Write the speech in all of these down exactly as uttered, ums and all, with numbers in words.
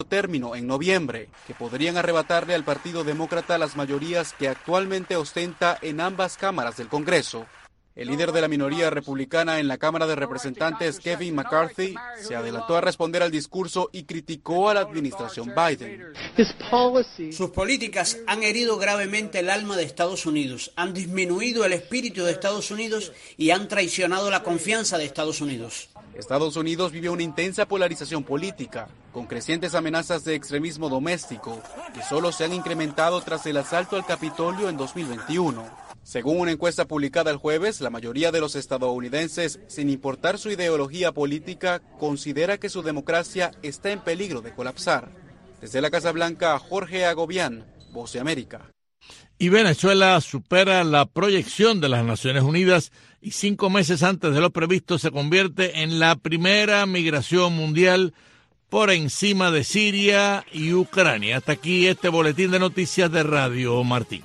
término en noviembre, que podrían arrebatarle al Partido Demócrata las mayorías que actualmente ostenta en ambas cámaras del Congreso. El líder de la minoría republicana en la Cámara de Representantes, Kevin McCarthy, se adelantó a responder al discurso y criticó a la administración Biden. Sus políticas han herido gravemente el alma de Estados Unidos, han disminuido el espíritu de Estados Unidos y han traicionado la confianza de Estados Unidos. Estados Unidos vive una intensa polarización política, con crecientes amenazas de extremismo doméstico, que solo se han incrementado tras el asalto al Capitolio en dos mil veintiuno. Según una encuesta publicada el jueves, la mayoría de los estadounidenses, sin importar su ideología política, considera que su democracia está en peligro de colapsar. Desde la Casa Blanca, Jorge Agobián, Voz de América. Y Venezuela supera la proyección de las Naciones Unidas y cinco meses antes de lo previsto se convierte en la primera migración mundial por encima de Siria y Ucrania. Hasta aquí este boletín de noticias de Radio Martí.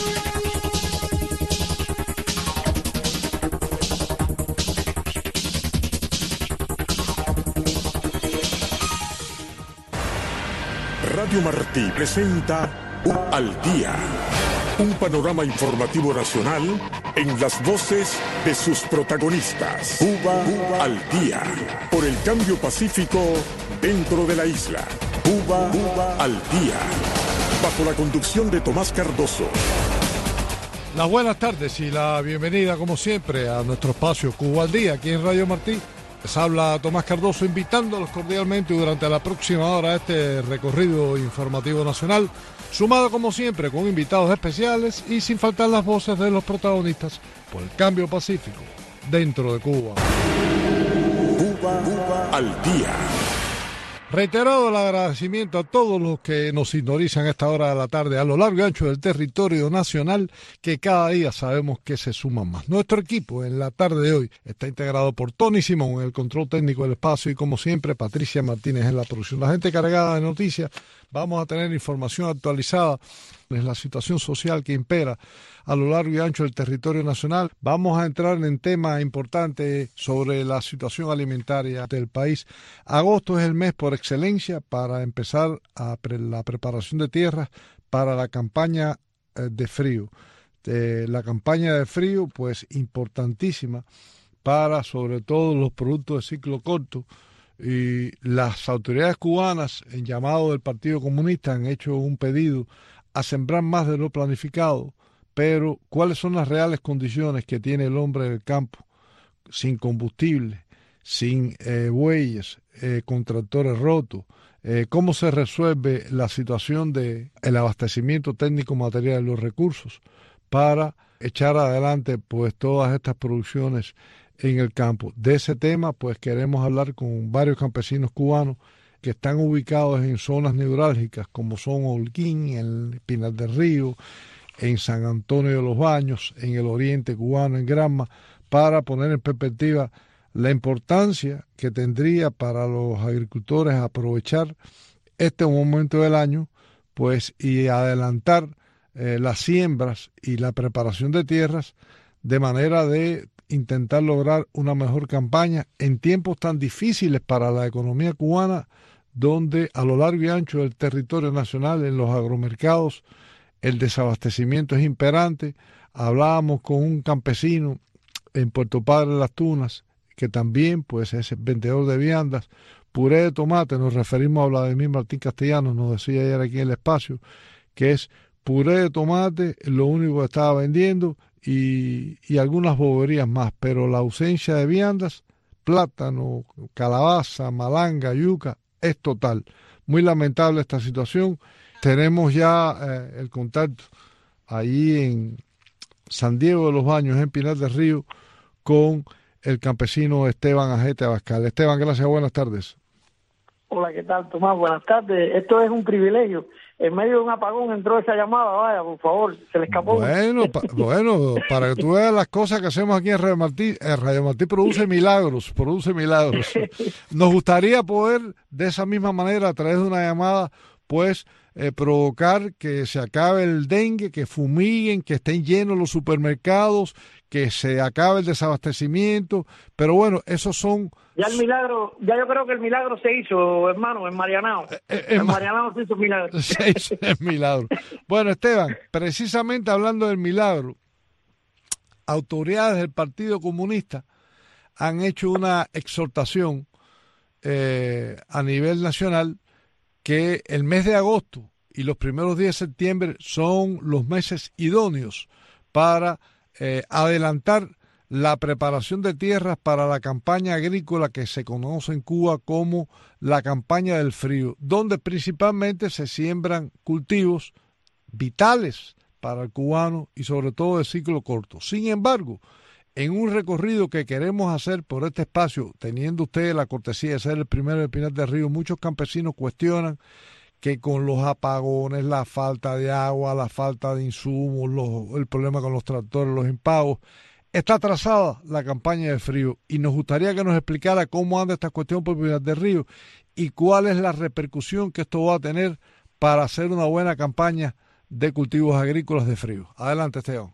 Radio Martí presenta Al Día, un panorama informativo nacional en las voces de sus protagonistas. Cuba, Cuba al Día, por el cambio pacífico dentro de la isla. Cuba, Cuba al Día, bajo la conducción de Tomás Cardoso. Las buenas tardes y la bienvenida, como siempre, a nuestro espacio Cuba al Día, aquí en Radio Martí. Les habla Tomás Cardoso, invitándolos cordialmente durante la próxima hora a este recorrido informativo nacional, sumado como siempre con invitados especiales y sin faltar las voces de los protagonistas por el cambio pacífico dentro de Cuba. Cuba, Cuba al Día. Reiterado el agradecimiento a todos los que nos sintonizan a esta hora de la tarde a lo largo y ancho del territorio nacional, que cada día sabemos que se suman más. Nuestro equipo en la tarde de hoy está integrado por Tony Simón en el control técnico del espacio y, como siempre, Patricia Martínez en la producción. La gente cargada de noticias. Vamos a tener información actualizada de la situación social que impera a lo largo y ancho del territorio nacional. Vamos a entrar en temas importantes sobre la situación alimentaria del país. Agosto es el mes por excelencia para empezar a pre- la preparación de tierras para la campaña eh, de frío. Eh, la campaña de frío, pues importantísima para sobre todo los productos de ciclo corto. Y las autoridades cubanas, en llamado del Partido Comunista, han hecho un pedido a sembrar más de lo planificado, pero ¿cuáles son las reales condiciones que tiene el hombre del campo sin combustible, sin eh, bueyes, eh, con tractores rotos? Eh, ¿Cómo se resuelve la situación del abastecimiento técnico material de los recursos para echar adelante pues todas estas producciones en el campo? De ese tema pues queremos hablar con varios campesinos cubanos que están ubicados en zonas neurálgicas como son Holguín, en Pinar del Río, en San Antonio de los Baños, en el oriente cubano, en Granma, para poner en perspectiva la importancia que tendría para los agricultores aprovechar este momento del año pues y adelantar eh, las siembras y la preparación de tierras de manera de intentar lograr una mejor campaña en tiempos tan difíciles para la economía cubana, donde a lo largo y ancho del territorio nacional, en los agromercados, el desabastecimiento es imperante. Hablábamos con un campesino en Puerto Padre de las Tunas, que también pues es vendedor de viandas, puré de tomate, nos referimos a Vladimir Martín Castellanos, nos decía ayer aquí en el espacio, que es puré de tomate, lo único que estaba vendiendo, y, y algunas boberías más, pero la ausencia de viandas, plátano, calabaza, malanga, yuca, es total. Muy lamentable esta situación. Tenemos ya eh, el contacto ahí en San Diego de los Baños, en Pinar del Río, con el campesino Esteban Ajete Abascal. Esteban, gracias, buenas tardes. Hola, ¿qué tal, Tomás? Buenas tardes. Esto es un privilegio. En medio de un apagón entró esa llamada, vaya, por favor, se le escapó. Bueno, pa, bueno, para que tú veas las cosas que hacemos aquí en Radio Martí, eh, Radio Martí produce milagros, produce milagros. Nos gustaría poder, de esa misma manera, a través de una llamada, pues, eh, provocar que se acabe el dengue, que fumiguen, que estén llenos los supermercados, que se acabe el desabastecimiento, pero bueno, esos son... Ya el milagro, ya yo creo que el milagro se hizo, hermano, en Marianao. Eh, eh, en Marianao se hizo el milagro. Se hizo el milagro. Bueno, Esteban, precisamente hablando del milagro, autoridades del Partido Comunista han hecho una exhortación eh, a nivel nacional que el mes de agosto y los primeros días de septiembre son los meses idóneos para eh, adelantar la preparación de tierras para la campaña agrícola que se conoce en Cuba como la campaña del frío, donde principalmente se siembran cultivos vitales para el cubano y sobre todo de ciclo corto. Sin embargo, en un recorrido que queremos hacer por este espacio, teniendo ustedes la cortesía de ser el primero de Pinar del Río, muchos campesinos cuestionan que con los apagones, la falta de agua, la falta de insumos, los, el problema con los tractores, los impagos, está atrasada la campaña de frío y nos gustaría que nos explicara cómo anda esta cuestión por Pinar del Río y cuál es la repercusión que esto va a tener para hacer una buena campaña de cultivos agrícolas de frío. Adelante, Esteban.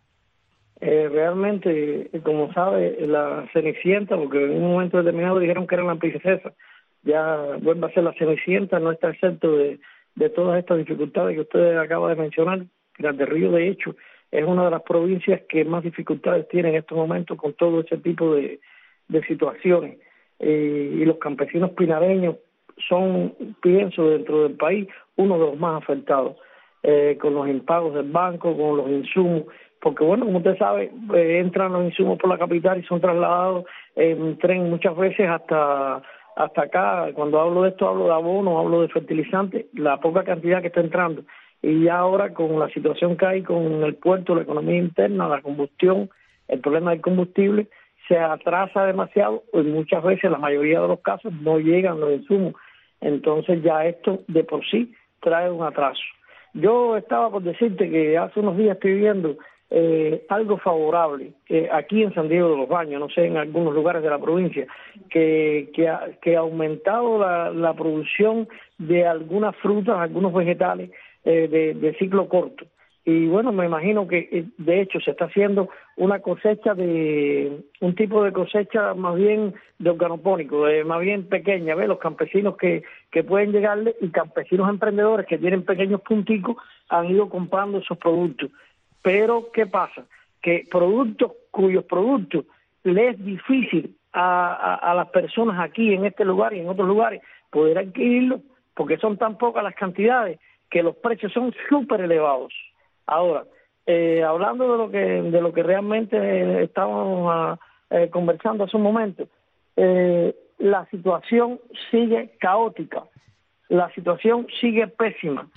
Eh, realmente, como sabe, la Cenicienta, porque en un momento determinado dijeron que era la princesa, ya vuelve a ser la Cenicienta, no está exento de, de todas estas dificultades que usted acaba de mencionar. Pinar del Río, de hecho, es una de las provincias que más dificultades tiene en estos momentos con todo ese tipo de, de situaciones. Eh, y los campesinos pinareños son, pienso, dentro del país, uno de los más afectados, eh, con los impagos del banco, con los insumos, porque bueno, como usted sabe, eh, entran los insumos por la capital y son trasladados en tren muchas veces hasta hasta acá. Cuando hablo de esto hablo de abono, hablo de fertilizantes, la poca cantidad que está entrando. Y ya ahora con la situación que hay con el puerto, la economía interna, la combustión, el problema del combustible, se atrasa demasiado y muchas veces, la mayoría de los casos, no llegan los insumos. Entonces ya esto de por sí trae un atraso. Yo estaba por decirte que hace unos días estoy viendo eh, algo favorable eh, aquí en San Diego de los Baños, no sé, en algunos lugares de la provincia, que, que, ha, que ha aumentado la, la producción de algunas frutas, algunos vegetales, Eh, de, de ciclo corto. Y bueno, me imagino que eh, de hecho se está haciendo una cosecha de, un tipo de cosecha más bien de organopónico, de, más bien pequeña, ¿ves? Los campesinos que, que pueden llegarle y campesinos emprendedores que tienen pequeños punticos han ido comprando esos productos. Pero, ¿qué pasa? Que productos cuyos productos les es difícil a, a, a las personas aquí en este lugar y en otros lugares poder adquirirlos porque son tan pocas las cantidades que los precios son súper elevados. Ahora, eh, hablando de lo que de lo que realmente eh, estábamos a, eh, conversando hace un momento, eh, la situación sigue caótica, la situación sigue pésima.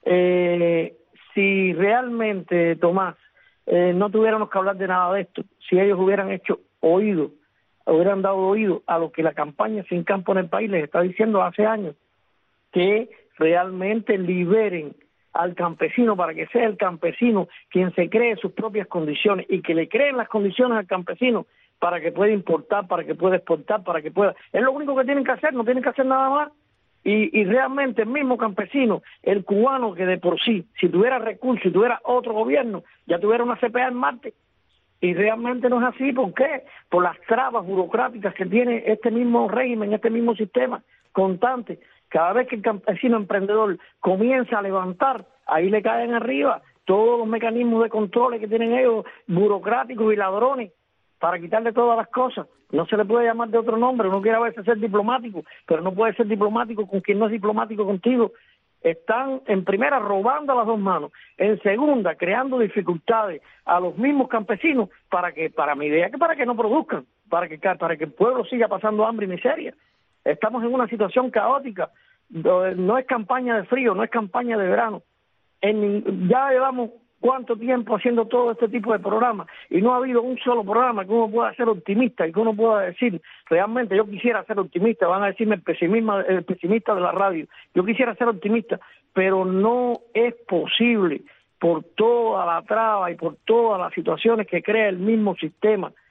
Eh, si realmente, Tomás, eh, no tuviéramos que hablar de nada de esto, si ellos hubieran hecho oído, hubieran dado oído a lo que la campaña Sin Campo en el País les está diciendo hace años, que realmente liberen al campesino para que sea el campesino quien se cree sus propias condiciones y que le creen las condiciones al campesino para que pueda importar, para que pueda exportar, para que pueda... Es lo único que tienen que hacer, no tienen que hacer nada más. Y, y realmente el mismo campesino, el cubano que de por sí, si tuviera recursos, si tuviera otro gobierno, ya tuviera una C P A en Marte. Y realmente no es así. ¿Por qué? Por las trabas burocráticas que tiene este mismo régimen, este mismo sistema constante. Cada vez que el campesino emprendedor comienza a levantar, ahí le caen arriba todos los mecanismos de control que tienen ellos, burocráticos y ladrones, para quitarle todas las cosas. No se le puede llamar de otro nombre, uno quiere a veces ser diplomático, pero no puede ser diplomático con quien no es diplomático contigo. Están, en primera, robando a las dos manos, en segunda, creando dificultades a los mismos campesinos para que, para mi idea, que para que no produzcan, para que, para que el pueblo siga pasando hambre y miseria. Estamos en una situación caótica, no es campaña de frío, no es campaña de verano. En, ya llevamos cuánto tiempo haciendo todo este tipo de programas y no ha habido un solo programa que uno pueda ser optimista y que uno pueda decir, realmente yo quisiera ser optimista, van a decirme el pesimista, el pesimista de la radio, yo quisiera ser optimista, pero no es posible por toda la traba y por todas las situaciones que crea el mismo sistema.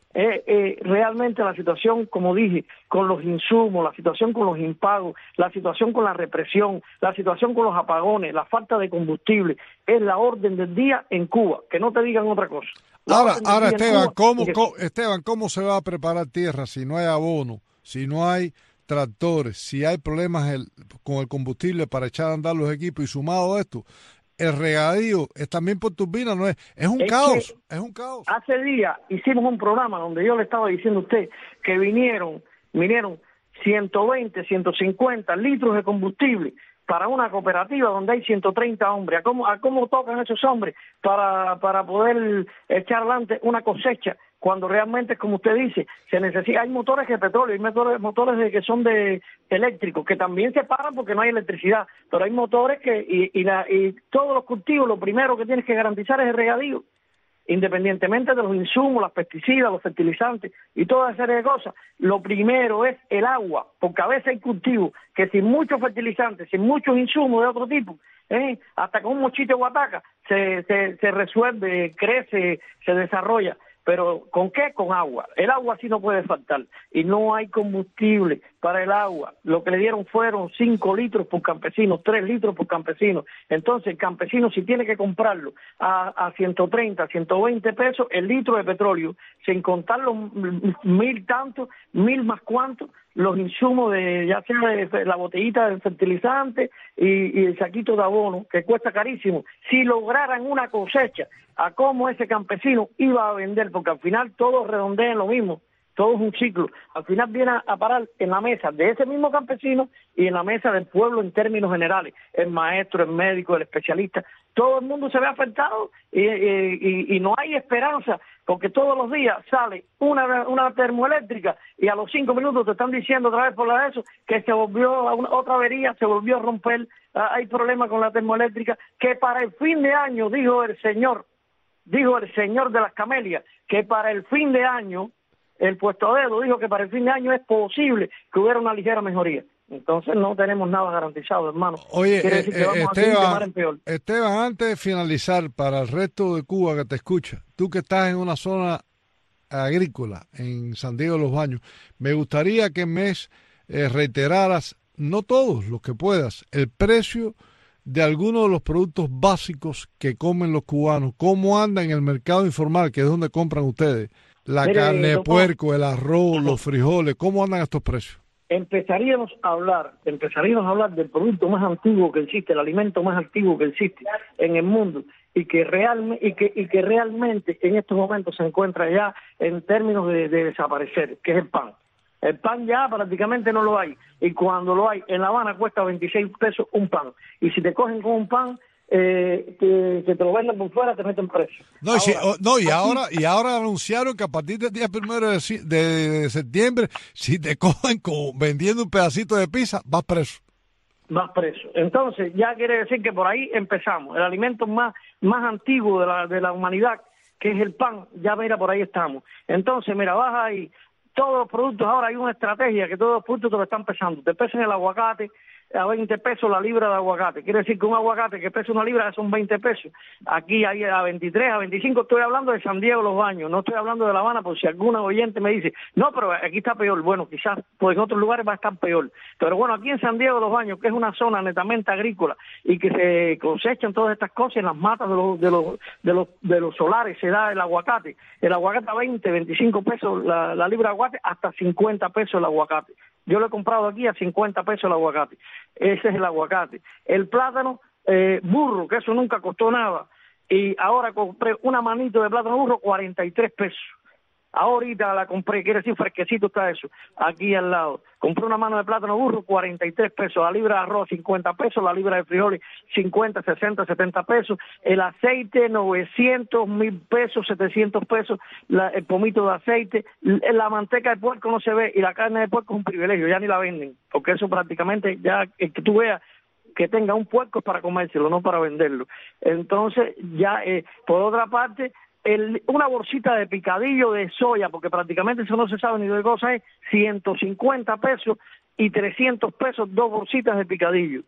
Eh, eh, realmente la situación, como dije, con los insumos, la situación con los impagos, la situación con la represión, la situación con los apagones, la falta de combustible, es la orden del día en Cuba, que no te digan otra cosa. La Ahora, orden del ahora día en Esteban, Cuba, ¿cómo, que- cómo- Esteban, ¿cómo se va a preparar tierra si no hay abono, si no hay tractores, si hay problemas el- con el combustible para echar a andar los equipos y sumado a esto? El regadío es también por turbina, no es, es un Es caos, que es un caos. hace días hicimos un programa donde yo le estaba diciendo a usted que vinieron, vinieron ciento veinte, ciento cincuenta litros de combustible para una cooperativa donde hay ciento treinta hombres. ¿A cómo, a cómo tocan esos hombres para, para poder echar adelante una cosecha? Cuando realmente, como usted dice, se necesita, hay motores de petróleo, hay motores, motores de, que son de eléctricos, que también se paran porque no hay electricidad, pero hay motores que, y, y, la, y todos los cultivos, lo primero que tienes que garantizar es el regadío, independientemente de los insumos, los pesticidas, los fertilizantes y toda esa serie de cosas. Lo primero es el agua, porque a veces hay cultivos que sin muchos fertilizantes, sin muchos insumos de otro tipo, ¿eh? hasta con un mochito de guataca, se, se, se resuelve, crece, se desarrolla. Pero ¿con qué? Con agua. El agua sí no puede faltar. Y no hay combustible para el agua. Lo que le dieron fueron cinco litros por campesino, tres litros por campesino. Entonces el campesino, si tiene que comprarlo a, a ciento treinta, ciento veinte pesos el litro de petróleo, sin contar los mil tantos, mil más cuantos, los insumos de, ya sea de la botellita del fertilizante y, y el saquito de abono, que cuesta carísimo, si lograran una cosecha a cómo ese campesino iba a vender, porque al final todos redondean lo mismo, todo es un ciclo, al final viene a parar en la mesa de ese mismo campesino y en la mesa del pueblo en términos generales, el maestro, el médico, el especialista, todo el mundo se ve afectado y, y, y no hay esperanza, porque todos los días sale una, una termoeléctrica y a los cinco minutos te están diciendo otra vez por la de eso que se volvió a una, otra avería, se volvió a romper, hay problemas con la termoeléctrica, que para el fin de año, dijo el señor, dijo el señor de las camelias, que para el fin de año, el puesto a dedo dijo que para el fin de año es posible que hubiera una ligera mejoría. Entonces no tenemos nada garantizado, hermano. Oye, Quiere eh, decir que eh, vamos a seguir de mal en Esteban, peor. Esteban, antes de finalizar, para el resto de Cuba que te escucha, tú que estás en una zona agrícola, en San Diego de los Baños, me gustaría que me eh, reiteraras, no todos los que puedas, el precio de algunos de los productos básicos que comen los cubanos, cómo anda en el mercado informal, que es donde compran ustedes, la Mire, carne de doctor, puerco, el arroz, los frijoles, ¿cómo andan estos precios? Empezaríamos a hablar, empezaríamos a hablar del producto más antiguo que existe, el alimento más antiguo que existe en el mundo y que realmente y que y que realmente en estos momentos se encuentra ya en términos de, de desaparecer, que es el pan. El pan ya prácticamente no lo hay, y cuando lo hay, en La Habana cuesta veintiséis pesos un pan, y si te cogen con un pan eh, que, que te lo venden por fuera, te meten preso. No, y, si- Ahora, oh, no, y aquí- ahora y ahora anunciaron que a partir del día primero de, si- de septiembre, si te cogen con, vendiendo un pedacito de pizza, vas preso. más preso. Entonces, ya quiere decir que por ahí empezamos. El alimento más, más antiguo de la, de la humanidad, que es el pan, ya mira, por ahí estamos. Entonces, mira, baja ahí. Todos los productos, ahora hay una estrategia que todos los productos te lo están pesando. Te pesan el aguacate a veinte pesos la libra de aguacate. Quiere decir que un aguacate que pesa una libra son veinte pesos. Aquí hay a veintitrés, a veinticinco. Estoy hablando de San Diego Los Baños, no estoy hablando de La Habana, por si alguna oyente me dice, no, pero aquí está peor. Bueno, quizás pues en otros lugares va a estar peor. Pero bueno, aquí en San Diego Los Baños, que es una zona netamente agrícola y que se cosechan todas estas cosas en las matas de los, de los, de los, de los solares, se da el aguacate. El aguacate a veinte, veinticinco pesos la, la libra de aguacate, hasta cincuenta pesos el aguacate. Yo lo he comprado aquí a cincuenta pesos el aguacate. Ese es el aguacate. El plátano eh, burro, que eso nunca costó nada. Y ahora compré una manito de plátano burro, cuarenta y tres pesos. Ahorita la compré, quiere decir fresquecito está eso, aquí al lado. Compré una mano de plátano burro, cuarenta y tres pesos. La libra de arroz, cincuenta pesos. La libra de frijoles, cincuenta, sesenta, setenta pesos. El aceite, novecientos, mil pesos, setecientos pesos. La, el pomito de aceite. La manteca de puerco no se ve y la carne de puerco es un privilegio, ya ni la venden. Porque eso prácticamente, ya el que tú veas que tenga un puerco es para comérselo, no para venderlo. Entonces, ya, eh, por otra parte, El, una bolsita de picadillo de soya, porque prácticamente eso no se sabe ni de cosa, es ciento cincuenta pesos y trescientos pesos dos bolsitas de picadillo.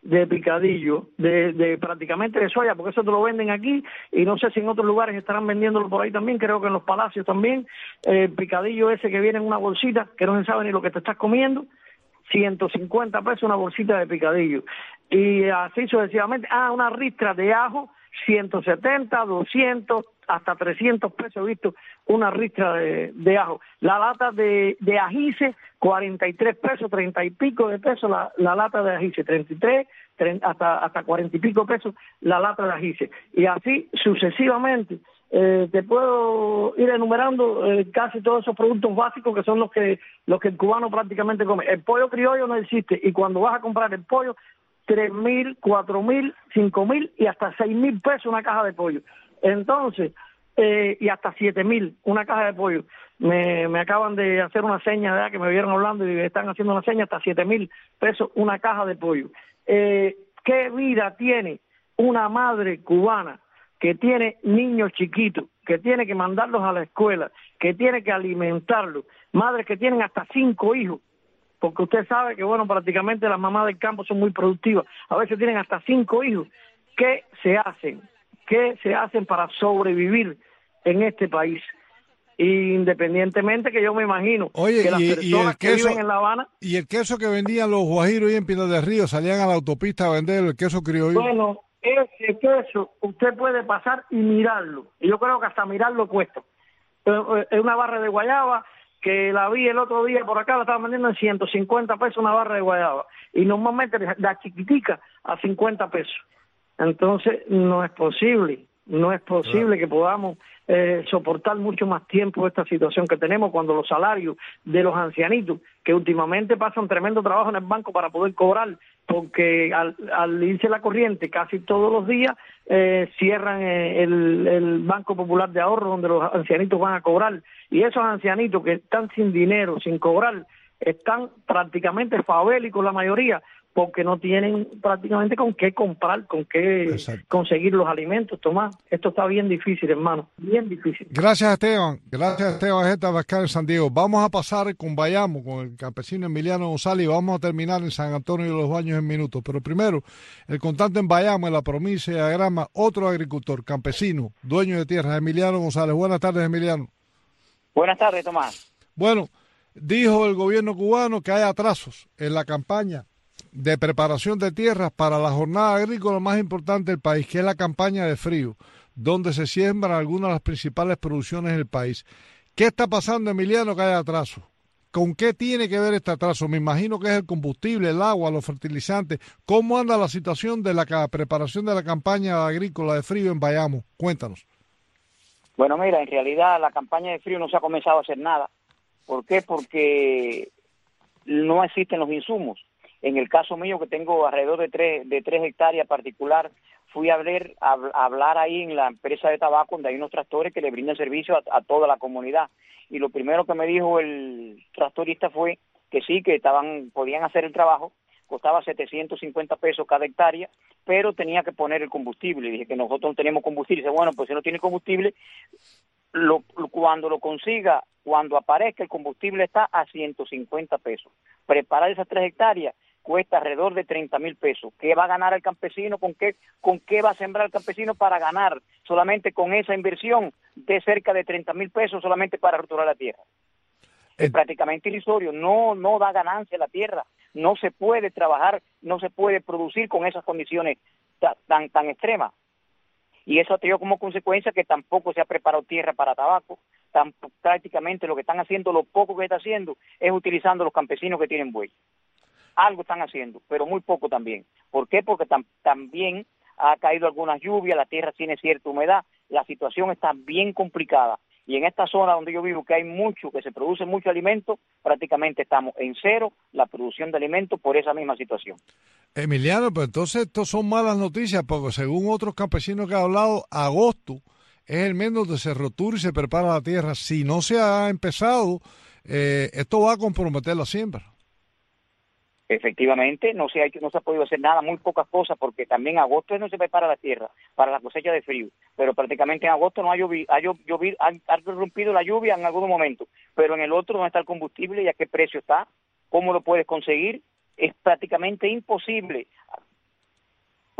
de picadillo, de, de prácticamente de soya, porque eso te lo venden aquí y no sé si en otros lugares estarán vendiéndolo por ahí también, creo que en los palacios también, el eh, picadillo ese que viene en una bolsita, que no se sabe ni lo que te estás comiendo, ciento cincuenta pesos una bolsita de picadillo. Y así sucesivamente, ah, una ristra de ajo, ciento setenta, doscientos, hasta trescientos pesos he visto una ristra de, de ajo. La lata de, de ajice, cuarenta y tres pesos, treinta y pico de pesos la, la lata de ajice, treinta y tres, treinta, hasta, hasta cuarenta y pico pesos la lata de ajice. Y así sucesivamente. Eh, te puedo ir enumerando eh, casi todos esos productos básicos que son los que los que el cubano prácticamente come. El pollo criollo no existe y cuando vas a comprar el pollo, tres mil, cuatro mil, cinco mil y hasta seis mil pesos una caja de pollo. Entonces, eh, y hasta siete mil una caja de pollo. Me, me acaban de hacer una seña, ¿verdad? Que me vieron hablando y están haciendo una seña, hasta siete mil pesos una caja de pollo. Eh, ¿Qué vida tiene una madre cubana que tiene niños chiquitos, que tiene que mandarlos a la escuela, que tiene que alimentarlos, madres que tienen hasta cinco hijos, porque usted sabe que, bueno, prácticamente las mamás del campo son muy productivas, a veces tienen hasta cinco hijos? ¿Qué se hacen? ¿Qué se hacen para sobrevivir en este país? Independientemente que yo me imagino Oye, que las y, personas y el queso, que viven en La Habana... Y el queso que vendían los guajiros y en Pinar del Río, salían a la autopista a vender el queso criollo. Bueno, ese queso usted puede pasar y mirarlo. Y yo creo que hasta mirarlo cuesta. Es una barra de guayaba que la vi el otro día por acá, la estaban vendiendo en ciento cincuenta pesos una barra de guayaba. Y normalmente la chiquitica a cincuenta pesos. Entonces no es posible, no es posible claro. que podamos eh, soportar mucho más tiempo esta situación que tenemos cuando los salarios de los ancianitos, que últimamente pasan tremendo trabajo en el banco para poder cobrar, porque al, al irse la corriente casi todos los días eh, cierran eh, el, el Banco Popular de Ahorro donde los ancianitos van a cobrar, y esos ancianitos que están sin dinero, sin cobrar, están prácticamente favélicos la mayoría, porque no tienen prácticamente con qué comprar, con qué Exacto. conseguir los alimentos, Tomás. Esto está bien difícil, hermano, bien difícil. Gracias, Esteban. Gracias, Esteban Jeta Vázquez en San Diego. Vamos a pasar con Bayamo, con el campesino Emiliano González, y vamos a terminar en San Antonio de los Baños en minutos. Pero primero, el contante en Bayamo, en la provincia de Agrama, otro agricultor, campesino, dueño de tierras, Emiliano González. Buenas tardes, Emiliano. Buenas tardes, Tomás. Bueno, dijo el gobierno cubano que hay atrasos en la campaña de preparación de tierras para la jornada agrícola más importante del país, que es la campaña de frío, donde se siembran algunas de las principales producciones del país. ¿Qué está pasando, Emiliano, que hay atraso? ¿Con qué tiene que ver este atraso? Me imagino que es el combustible, el agua, los fertilizantes. ¿Cómo anda la situación de la preparación de la campaña agrícola de frío en Bayamo? Cuéntanos. Bueno, mira, en realidad la campaña de frío no se ha comenzado a hacer nada. ¿Por qué? Porque no existen los insumos. En el caso mío, que tengo alrededor de tres, de tres hectáreas particular, fui a, ver, a, a hablar ahí en la empresa de tabaco, donde hay unos tractores que le brindan servicio a, a toda la comunidad. Y lo primero que me dijo el tractorista fue que sí, que estaban podían hacer el trabajo, costaba setecientos cincuenta pesos cada hectárea, pero tenía que poner el combustible. Y dije que nosotros no tenemos combustible. Y dice, bueno, pues si no tiene combustible, lo, lo, cuando lo consiga, cuando aparezca el combustible está a ciento cincuenta pesos. Preparar esas tres hectáreas cuesta alrededor de treinta mil pesos. ¿Qué va a ganar el campesino? ¿Con qué, con qué va a sembrar el campesino para ganar solamente con esa inversión de cerca de treinta mil pesos solamente para retorar la tierra? Es prácticamente irrisorio, no, no da ganancia la tierra, no se puede trabajar, no se puede producir con esas condiciones tan, tan, tan extremas. Y eso ha tenido como consecuencia que tampoco se ha preparado tierra para tabaco, tan, prácticamente lo que están haciendo, lo poco que está haciendo, es utilizando los campesinos que tienen buey. Algo están haciendo, pero muy poco también. ¿Por qué? Porque tam, también ha caído algunas lluvias, la tierra tiene cierta humedad, la situación está bien complicada. Y en esta zona donde yo vivo, que hay mucho, que se produce mucho alimento, prácticamente estamos en cero la producción de alimentos por esa misma situación. Emiliano, pero entonces esto son malas noticias, porque según otros campesinos que han hablado, agosto es el mes donde se rotura y se prepara la tierra. Si no se ha empezado, eh, esto va a comprometer la siembra. Efectivamente, no se ha hecho, no se ha podido hacer nada, muy pocas cosas, porque también en agosto no se prepara la tierra para la cosecha de frío, pero prácticamente en agosto no ha llovido, ha llovido, ha, ha interrumpido la lluvia en algún momento, pero en el otro no está el combustible y a qué precio está, cómo lo puedes conseguir, es prácticamente imposible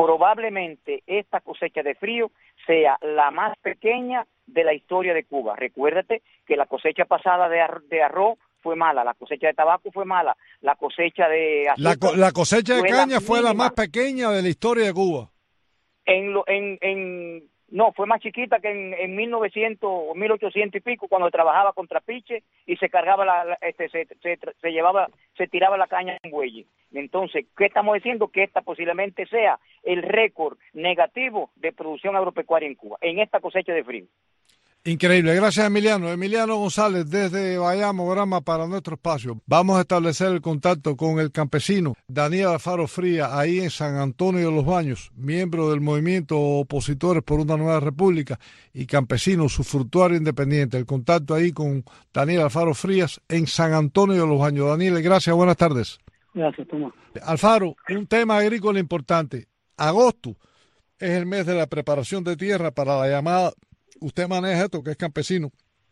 probablemente esta cosecha de frío sea la más pequeña de la historia de Cuba. Recuérdate que la cosecha pasada de, ar- de arroz fue mala, la cosecha de tabaco fue mala, la cosecha de azúcar La, co- la cosecha de fue caña la fue la mínima. más pequeña de la historia de Cuba. En, lo, en, en no, fue más chiquita que en, en mil novecientos o mil ochocientos y pico, cuando trabajaba con trapiche y se cargaba la, la- este se, se, se llevaba se tiraba la caña en bueyes. Entonces, ¿qué estamos diciendo? Que esta posiblemente sea el récord negativo de producción agropecuaria en Cuba en esta cosecha de frío. Increíble, gracias Emiliano. Emiliano González desde Bayamo, Grama, para nuestro espacio. Vamos a establecer el contacto con el campesino Daniel Alfaro Frías, ahí en San Antonio de los Baños, miembro del movimiento Opositores por una Nueva República y campesino usufructuario independiente. El contacto ahí con Daniel Alfaro Frías en San Antonio de los Baños. Daniel, gracias, buenas tardes. Gracias, Tomás. Alfaro, un tema agrícola importante. Agosto es el mes de la preparación de tierra para la llamada, usted maneja esto, que es campesino,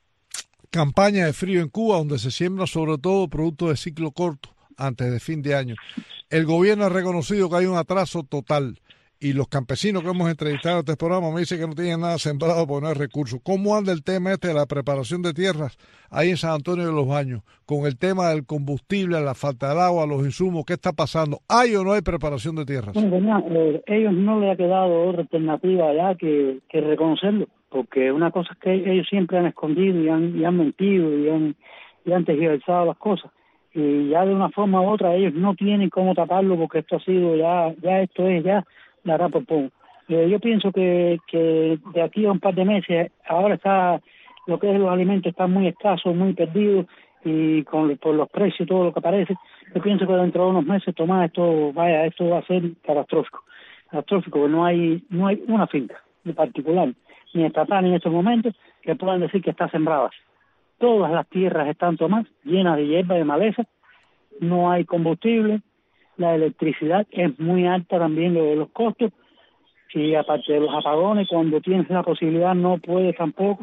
campaña de frío en Cuba, donde se siembra sobre todo productos de ciclo corto antes de fin de año. El gobierno ha reconocido que hay un atraso total y los campesinos que hemos entrevistado en este programa me dicen que no tienen nada sembrado por no hay recursos. ¿Cómo anda el tema este de la preparación de tierras ahí en San Antonio de los Baños? Con el tema del combustible, la falta de agua, los insumos, ¿qué está pasando? ¿Hay o no hay preparación de tierras? Bueno, Bernard, eh, ellos no les ha quedado otra alternativa ya que, que reconocerlo, porque una cosa es que ellos siempre han escondido y han, y han mentido y han, y han tergiversado las cosas, y ya de una forma u otra ellos no tienen cómo taparlo, porque esto ha sido ya, ya esto es ya la rapa por poco. Eh, yo pienso que, que de aquí a un par de meses, ahora está, lo que es los alimentos están muy escasos, muy perdidos, y con por los precios y todo lo que aparece, yo pienso que dentro de unos meses, Tomás, esto vaya, esto va a ser catastrófico, catastrófico, porque no hay, no hay una finca en particular, ni estatal en estos momentos, que puedan decir que está sembrada. Todas las tierras están, Tomás, llenas de hierba, de maleza, no hay combustible, la electricidad es muy alta también, lo de los costos, y aparte de los apagones, cuando tienes la posibilidad no puedes tampoco,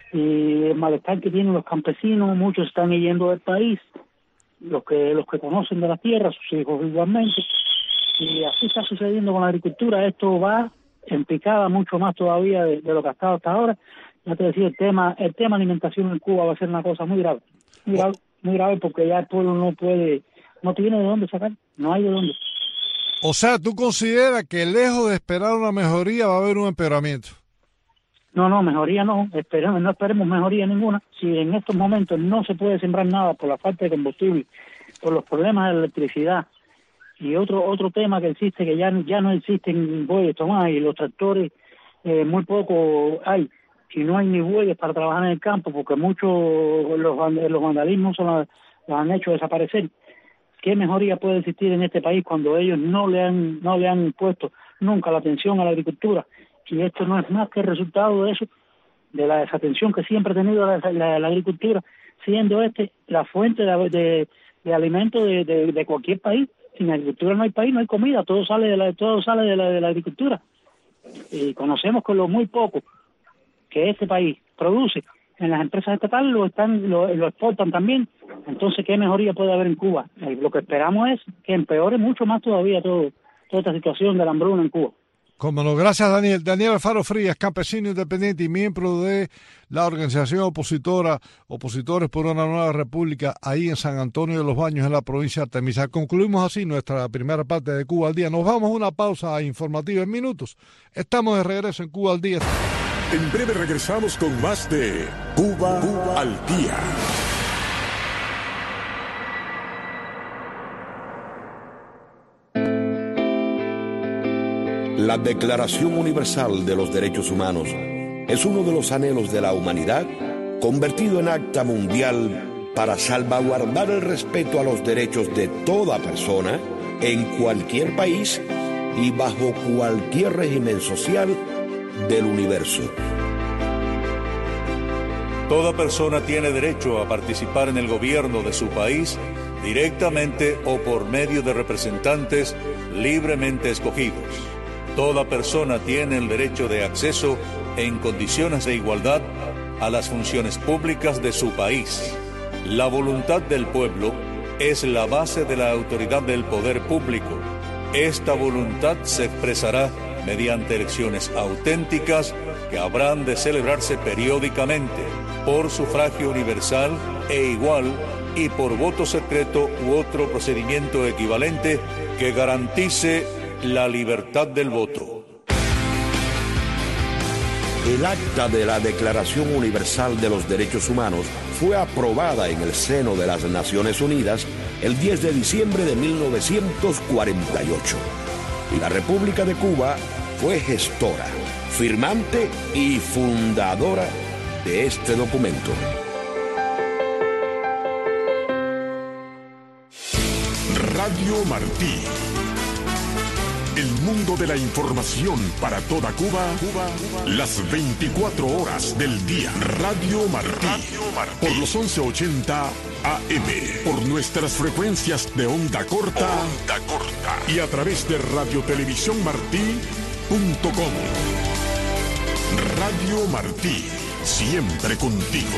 y el malestar que tienen los campesinos, muchos están yendo del país, los que los que conocen de la tierra, sus hijos igualmente, y así está sucediendo con la agricultura. Esto va en picada mucho más todavía de, de lo que ha estado hasta ahora. Ya te decía, el tema el tema alimentación en Cuba va a ser una cosa muy grave, muy grave, muy grave, porque ya el pueblo no puede, no tiene de dónde sacar, no hay de dónde. O sea, ¿tú consideras que lejos de esperar una mejoría va a haber un empeoramiento? No, no, mejoría no, esperemos, no esperemos mejoría ninguna. Si en estos momentos no se puede sembrar nada por la falta de combustible, por los problemas de la electricidad, y otro otro tema que existe, que ya, ya no existen bueyes, Tomás, y los tractores eh, muy poco hay, y no hay ni bueyes para trabajar en el campo, porque muchos los, los vandalismos son los, los han hecho desaparecer. ¿Qué mejoría puede existir en este país cuando ellos no le han no le han puesto nunca la atención a la agricultura? Y esto no es más que el resultado de eso, de la desatención que siempre ha tenido la, la, la agricultura, siendo este la fuente de, de, de alimento de, de, de cualquier país. Sin agricultura no hay país, no hay comida, todo sale de la todo sale de la, de la agricultura. Y conocemos que lo muy poco que este país produce en las empresas estatales lo están lo, lo exportan también. Entonces, ¿qué mejoría puede haber en Cuba? Eh, lo que esperamos es que empeore mucho más todavía todo, toda esta situación de la hambruna en Cuba. Cómo no, gracias Daniel. Daniel Alfaro Frías, campesino independiente y miembro de la organización opositora Opositores por una Nueva República, ahí en San Antonio de los Baños, en la provincia de Artemisa. Concluimos así nuestra primera parte de Cuba al Día. Nos vamos a una pausa informativa en minutos. Estamos de regreso en Cuba al Día. En breve regresamos con más de Cuba, Cuba al Día. La Declaración Universal de los Derechos Humanos es uno de los anhelos de la humanidad convertido en acta mundial para salvaguardar el respeto a los derechos de toda persona en cualquier país y bajo cualquier régimen social del universo. Toda persona tiene derecho a participar en el gobierno de su país directamente o por medio de representantes libremente escogidos. Toda persona tiene el derecho de acceso en condiciones de igualdad a las funciones públicas de su país. La voluntad del pueblo es la base de la autoridad del poder público Esta voluntad se expresará mediante elecciones auténticas que habrán de celebrarse periódicamente por sufragio universal e igual y por voto secreto u otro procedimiento equivalente que garantice la libertad del voto. El acta de la Declaración Universal de los Derechos Humanos fue aprobada en el seno de las Naciones Unidas el diez de diciembre de mil novecientos cuarenta y ocho. Y la República de Cuba fue gestora, firmante y fundadora de este documento. Radio Martí. El mundo de la información para toda Cuba, Cuba, las veinticuatro horas del día. Radio Martí, Radio Martí. Por los once ochenta A M, por nuestras frecuencias de onda corta, onda corta y a través de radiotelevisiónmartí punto com. Radio Martí, siempre contigo.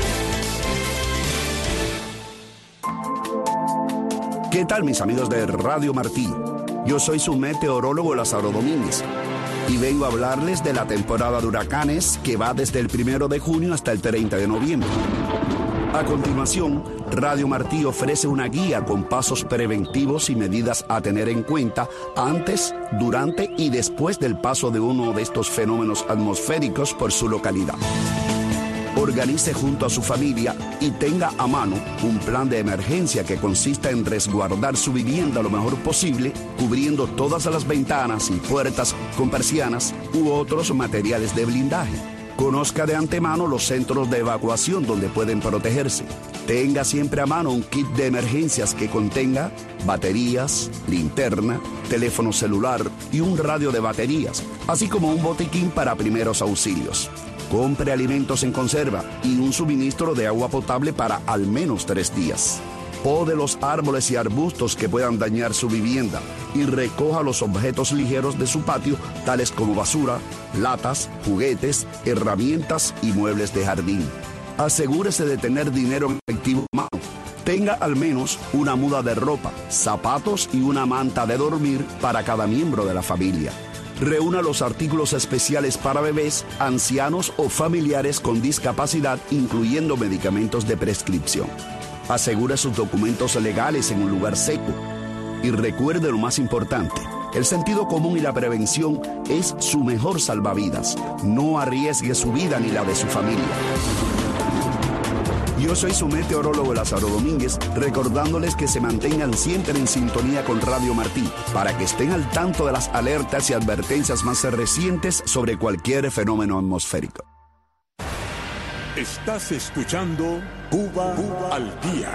¿Qué tal, mis amigos de Radio Martí? Yo soy su meteorólogo Lázaro Domínguez y vengo a hablarles de la temporada de huracanes que va desde el primero de junio hasta el treinta de noviembre. A continuación, Radio Martí ofrece una guía con pasos preventivos y medidas a tener en cuenta antes, durante y después del paso de uno de estos fenómenos atmosféricos por su localidad. Organice junto a su familia y tenga a mano un plan de emergencia que consista en resguardar su vivienda lo mejor posible, cubriendo todas las ventanas y puertas con persianas u otros materiales de blindaje. Conozca de antemano los centros de evacuación donde pueden protegerse. Tenga siempre a mano un kit de emergencias que contenga baterías, linterna, teléfono celular y un radio de baterías, así como un botiquín para primeros auxilios. Compre alimentos en conserva y un suministro de agua potable para al menos tres días. Pode los árboles y arbustos que puedan dañar su vivienda y recoja los objetos ligeros de su patio, tales como basura, latas, juguetes, herramientas y muebles de jardín. Asegúrese de tener dinero en efectivo en mano. Tenga al menos una muda de ropa, zapatos y una manta de dormir para cada miembro de la familia. Reúna los artículos especiales para bebés, ancianos o familiares con discapacidad, incluyendo medicamentos de prescripción. Asegure sus documentos legales en un lugar seco. Y recuerde lo más importante, el sentido común y la prevención es su mejor salvavidas. No arriesgue su vida ni la de su familia. Yo soy su meteorólogo Lázaro Domínguez, recordándoles que se mantengan siempre en sintonía con Radio Martí, para que estén al tanto de las alertas y advertencias más recientes sobre cualquier fenómeno atmosférico. Estás escuchando Cuba, Cuba al Día.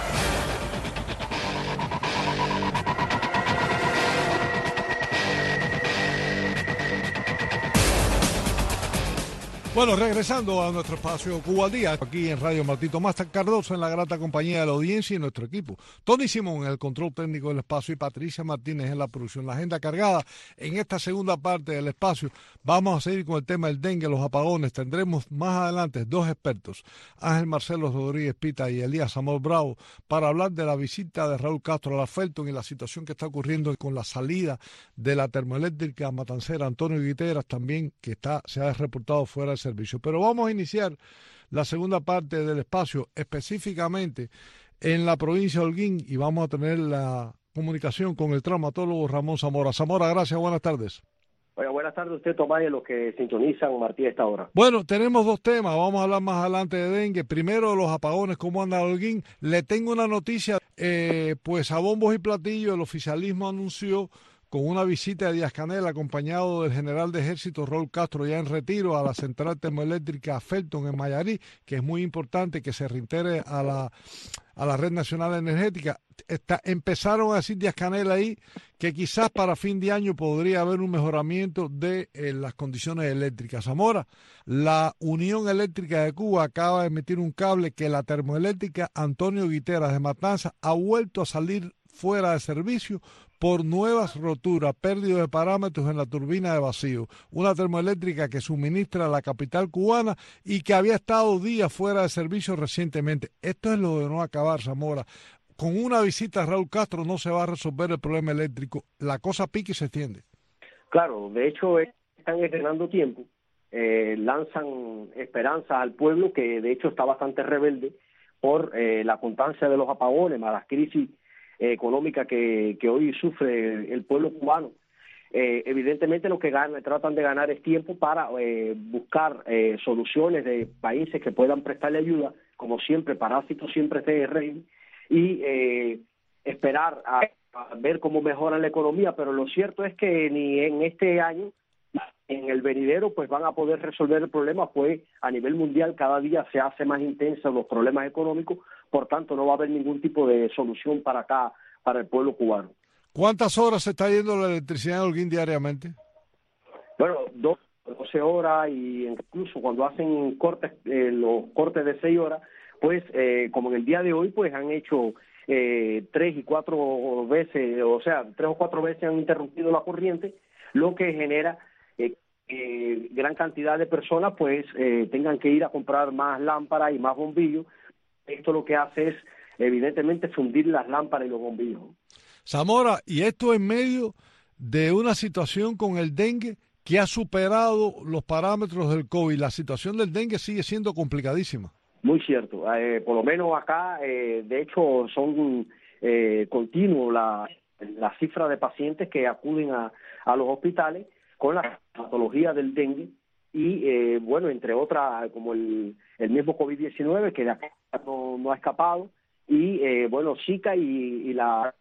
Bueno, regresando a nuestro espacio Cuba al Día, aquí en Radio Martí, Tomás Cardoso en la grata compañía de la audiencia y nuestro equipo. Tony Simón en el control técnico del espacio y Patricia Martínez en la producción. La agenda cargada en esta segunda parte del espacio. Vamos a seguir con el tema del dengue, los apagones. Tendremos más adelante dos expertos, Ángel Marcelo Rodríguez Pita y Elías Amor Bravo, para hablar de la visita de Raúl Castro a la Felton y la situación que está ocurriendo con la salida de la termoeléctrica matancera Antonio Guiteras, también que está se ha reportado fuera del servicio. Pero vamos a iniciar la segunda parte del espacio, específicamente en la provincia de Holguín, y vamos a tener la comunicación con el traumatólogo Ramón Zamora. Zamora, gracias, buenas tardes. Oiga, buenas tardes a usted, Tomás, y a los que sintonizan Martí a esta hora. Bueno, tenemos dos temas, vamos a hablar más adelante de dengue. Primero, los apagones, cómo anda Holguín. Le tengo una noticia, eh, pues a bombos y platillos el oficialismo anunció con una visita de Díaz-Canel acompañado del general de ejército Raúl Castro ya en retiro a la central termoeléctrica Felton en Mayarí, que es muy importante que se reintegre a la, a la red nacional energética. Está, empezaron a decir Díaz-Canel ahí que quizás para fin de año podría haber un mejoramiento de eh, las condiciones eléctricas. Zamora, la Unión Eléctrica de Cuba acaba de emitir un cable que la termoeléctrica Antonio Guiteras de Matanzas ha vuelto a salir fuera de servicio por nuevas roturas, pérdida de parámetros en la turbina de vacío. Una termoeléctrica que suministra a la capital cubana y que había estado días fuera de servicio recientemente. Esto es lo de no acabar, Zamora. con una visita a Raúl Castro no se va a resolver el problema eléctrico. La cosa pica y se extiende. Claro, de hecho están estrenando tiempo, eh, lanzan esperanzas al pueblo que de hecho está bastante rebelde por eh, la constancia de los apagones, más las crisis eh, económicas que, que hoy sufre el pueblo cubano. Eh, evidentemente lo que ganan, tratan de ganar es tiempo para eh, buscar eh, soluciones de países que puedan prestarle ayuda, como siempre, parásitos siempre este régimen, y eh, esperar a, a ver cómo mejoran la economía, pero lo cierto es que ni en este año, en el venidero, pues van a poder resolver el problema, pues a nivel mundial cada día se hace más intensos los problemas económicos, por tanto no va a haber ningún tipo de solución para acá, para el pueblo cubano. ¿Cuántas horas se está yendo la electricidad en Holguín diariamente? Bueno, dos, doce horas, y incluso cuando hacen cortes, eh, los cortes de seis horas, pues eh, como en el día de hoy, pues han hecho eh, tres y cuatro veces, o sea, tres o cuatro veces han interrumpido la corriente, lo que genera eh, eh, gran cantidad de personas pues eh, tengan que ir a comprar más lámparas y más bombillos. Esto lo que hace es, evidentemente, fundir las lámparas y los bombillos. Zamora, y esto en medio de una situación con el dengue que ha superado los parámetros del COVID. La situación del dengue sigue siendo complicadísima. Muy cierto. Eh, por lo menos acá, eh, de hecho, son eh, continuos la, la cifra de pacientes que acuden a, a los hospitales con la patología del dengue y, eh, bueno, entre otras, como el, el mismo COVID diecinueve, que de acá no, no ha escapado, y, eh, bueno, Zika y, y la...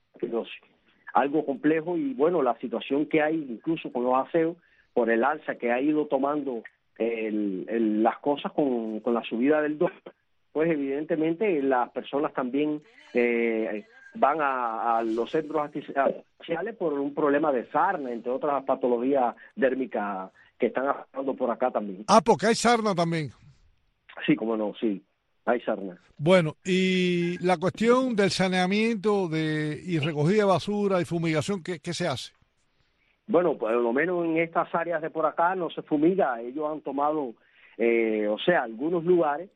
algo complejo, y bueno, la situación que hay incluso con los aseos por el alza que ha ido tomando el, el, las cosas con, con la subida del dólar, pues evidentemente las personas también eh, van a, a los centros asistenciales por un problema de sarna, entre otras patologías dérmicas que están afectando por acá también. Ah, porque hay sarna también. Sí, cómo no, sí. Hay sarna. Bueno, y la cuestión del saneamiento de y recogida de basura y fumigación, ¿qué, qué se hace? Bueno, por lo menos en estas áreas de por acá no se fumiga. Ellos han tomado, eh, o sea, algunos lugares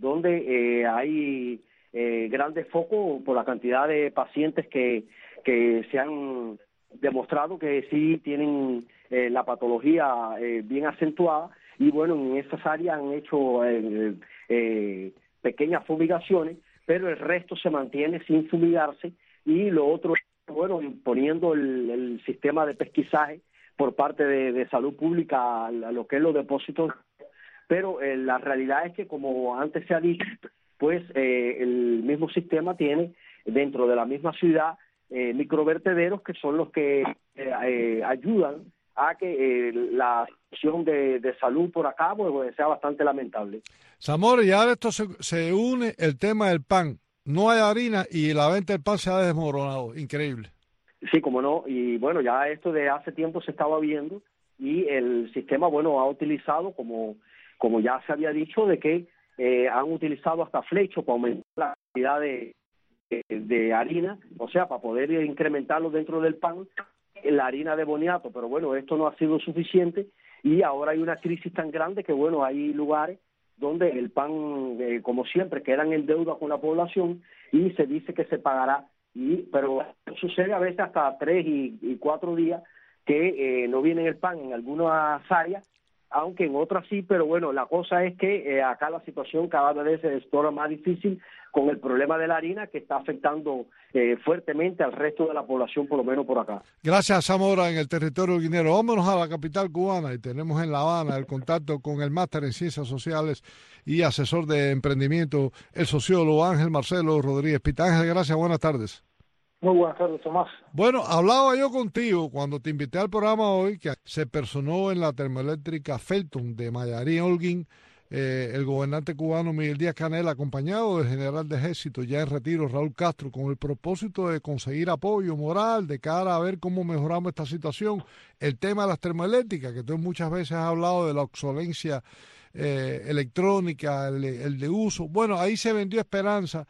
donde eh, hay eh, grandes focos por la cantidad de pacientes que, que se han demostrado que sí tienen eh, la patología eh, bien acentuada, y bueno, en esas áreas han hecho eh, eh, pequeñas fumigaciones, pero el resto se mantiene sin fumigarse, y lo otro es, bueno, imponiendo el, el sistema de pesquisaje por parte de, de salud pública a lo que es los depósitos, pero eh, la realidad es que, como antes se ha dicho, pues eh, el mismo sistema tiene dentro de la misma ciudad eh, microvertederos que son los que eh, eh, ayudan a que eh, la situación de, de salud por acá pues, sea bastante lamentable. Zamora, y ahora esto se, se une el tema del pan. No hay harina y la venta del pan se ha desmoronado. Increíble. Sí, como no. Y bueno, ya esto de hace tiempo se estaba viendo, y el sistema, bueno, ha utilizado, como, como ya se había dicho, de que eh, han utilizado hasta flechos para aumentar la cantidad de, de, de harina, o sea, para poder incrementarlo dentro del pan, la harina de boniato. Pero bueno, esto no ha sido suficiente, y ahora hay una crisis tan grande que, bueno, hay lugares donde el pan, eh, como siempre, quedan en deuda con la población, y se dice que se pagará, y pero sucede a veces hasta tres y, y cuatro días que eh, no viene el pan en algunas áreas, aunque en otras sí. Pero bueno, la cosa es que eh, acá la situación cada vez se torna más difícil con el problema de la harina, que está afectando eh, fuertemente al resto de la población, por lo menos por acá. Gracias, Zamora, en el territorio guinero. Vámonos a la capital cubana, y tenemos en La Habana el contacto con el máster en Ciencias Sociales y asesor de emprendimiento, el sociólogo Ángel Marcelo Rodríguez Pita. Ángel, gracias, buenas tardes. Muy buenas tardes, Tomás. Bueno, hablaba yo contigo cuando te invité al programa hoy, que se personó en la termoeléctrica Felton de Mayarín, Holguín, eh, el gobernante cubano Miguel Díaz-Canel, acompañado del general de ejército ya en retiro, Raúl Castro, con el propósito de conseguir apoyo moral de cara a ver cómo mejoramos esta situación. El tema de las termoeléctricas, que tú muchas veces has hablado de la obsolencia eh, electrónica, el, el de uso. Bueno, ahí se vendió esperanza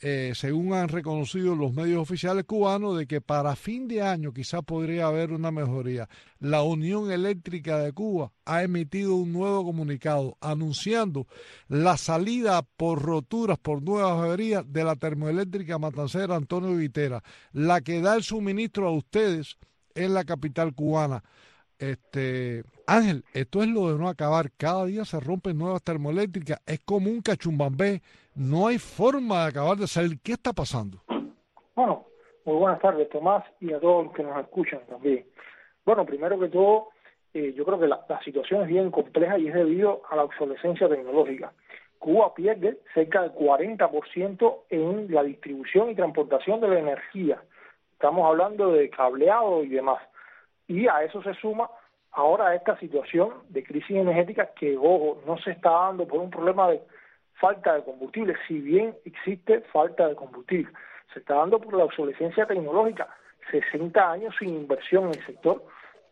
eh, según han reconocido los medios oficiales cubanos, de que para fin de año quizás podría haber una mejoría. La Unión Eléctrica de Cuba ha emitido un nuevo comunicado anunciando la salida por roturas, por nuevas averías de la termoeléctrica matancera Antonio Guitera, la que da el suministro a ustedes en la capital cubana. Este, Ángel, esto es lo de no acabar. Cada día se rompen nuevas termoeléctricas. Es como un cachumbambé. No hay forma de acabar de salir. ¿Qué está pasando? Bueno, muy buenas tardes, Tomás, y a todos los que nos escuchan también. Bueno, primero que todo, eh, yo creo que la, la situación es bien compleja y es debido a la obsolescencia tecnológica. Cuba pierde cerca del cuarenta por ciento en la distribución y transportación de la energía. Estamos hablando de cableado y demás. Y a eso se suma ahora esta situación de crisis energética que, ojo, no se está dando por un problema de falta de combustible, si bien existe falta de combustible. Se está dando por la obsolescencia tecnológica, sesenta años sin inversión en el sector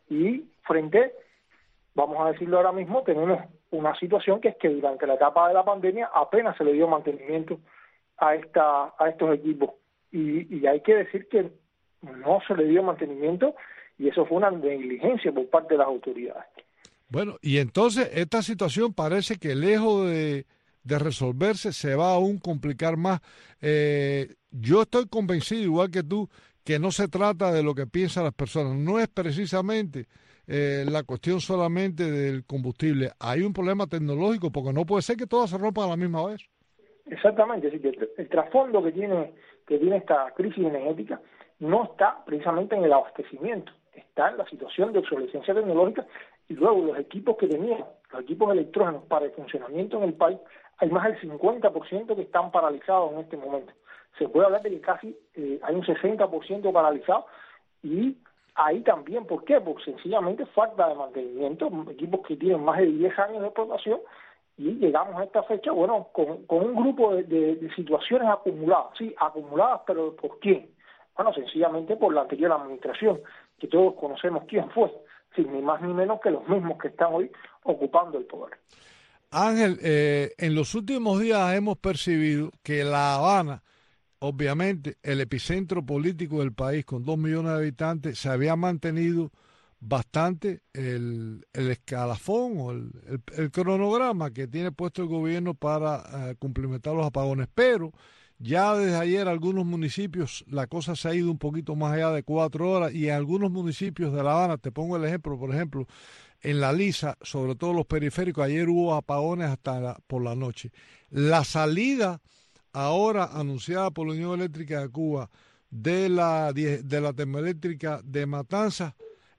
y frente, vamos a decirlo ahora mismo, tenemos una situación que es que durante la etapa de la pandemia apenas se le dio mantenimiento a, esta, a estos equipos y, y hay que decir que no se le dio mantenimiento y eso fue una negligencia por parte de las autoridades. Bueno, y entonces esta situación parece que lejos de, de resolverse se va a aún complicar más. Eh, yo estoy convencido, igual que tú, que no se trata de lo que piensan las personas. No es precisamente eh, la cuestión solamente del combustible. Hay un problema tecnológico porque no puede ser que todas se rompan a la misma vez. Exactamente, así que el, el trasfondo que tiene, que tiene esta crisis energética no está precisamente en el abastecimiento. Está en la situación de obsolescencia tecnológica y luego los equipos que tenían, los equipos electrógenos para el funcionamiento en el país, hay más del cincuenta por ciento que están paralizados en este momento. Se puede hablar de que casi eh, hay un sesenta por ciento paralizado y ahí también, ¿por qué? Porque sencillamente falta de mantenimiento, equipos que tienen más de diez años de explotación y llegamos a esta fecha, bueno, con, con un grupo de, de, de situaciones acumuladas, sí, acumuladas, pero ¿por quién? Bueno, sencillamente por la anterior administración, que todos conocemos quién fue, sin ni más ni menos que los mismos que están hoy ocupando el poder. Ángel, eh, en los últimos días hemos percibido que La Habana, obviamente el epicentro político del país con dos millones de habitantes, se había mantenido bastante el, el escalafón o el, el, el cronograma que tiene puesto el gobierno para uh, cumplimentar los apagones, pero ya desde ayer algunos municipios la cosa se ha ido un poquito más allá de cuatro horas y en algunos municipios de La Habana, te pongo el ejemplo, por ejemplo, en La Lisa, sobre todo los periféricos, ayer hubo apagones hasta la, por la noche. La salida ahora anunciada por la Unión Eléctrica de Cuba de la, de la termoeléctrica de Matanzas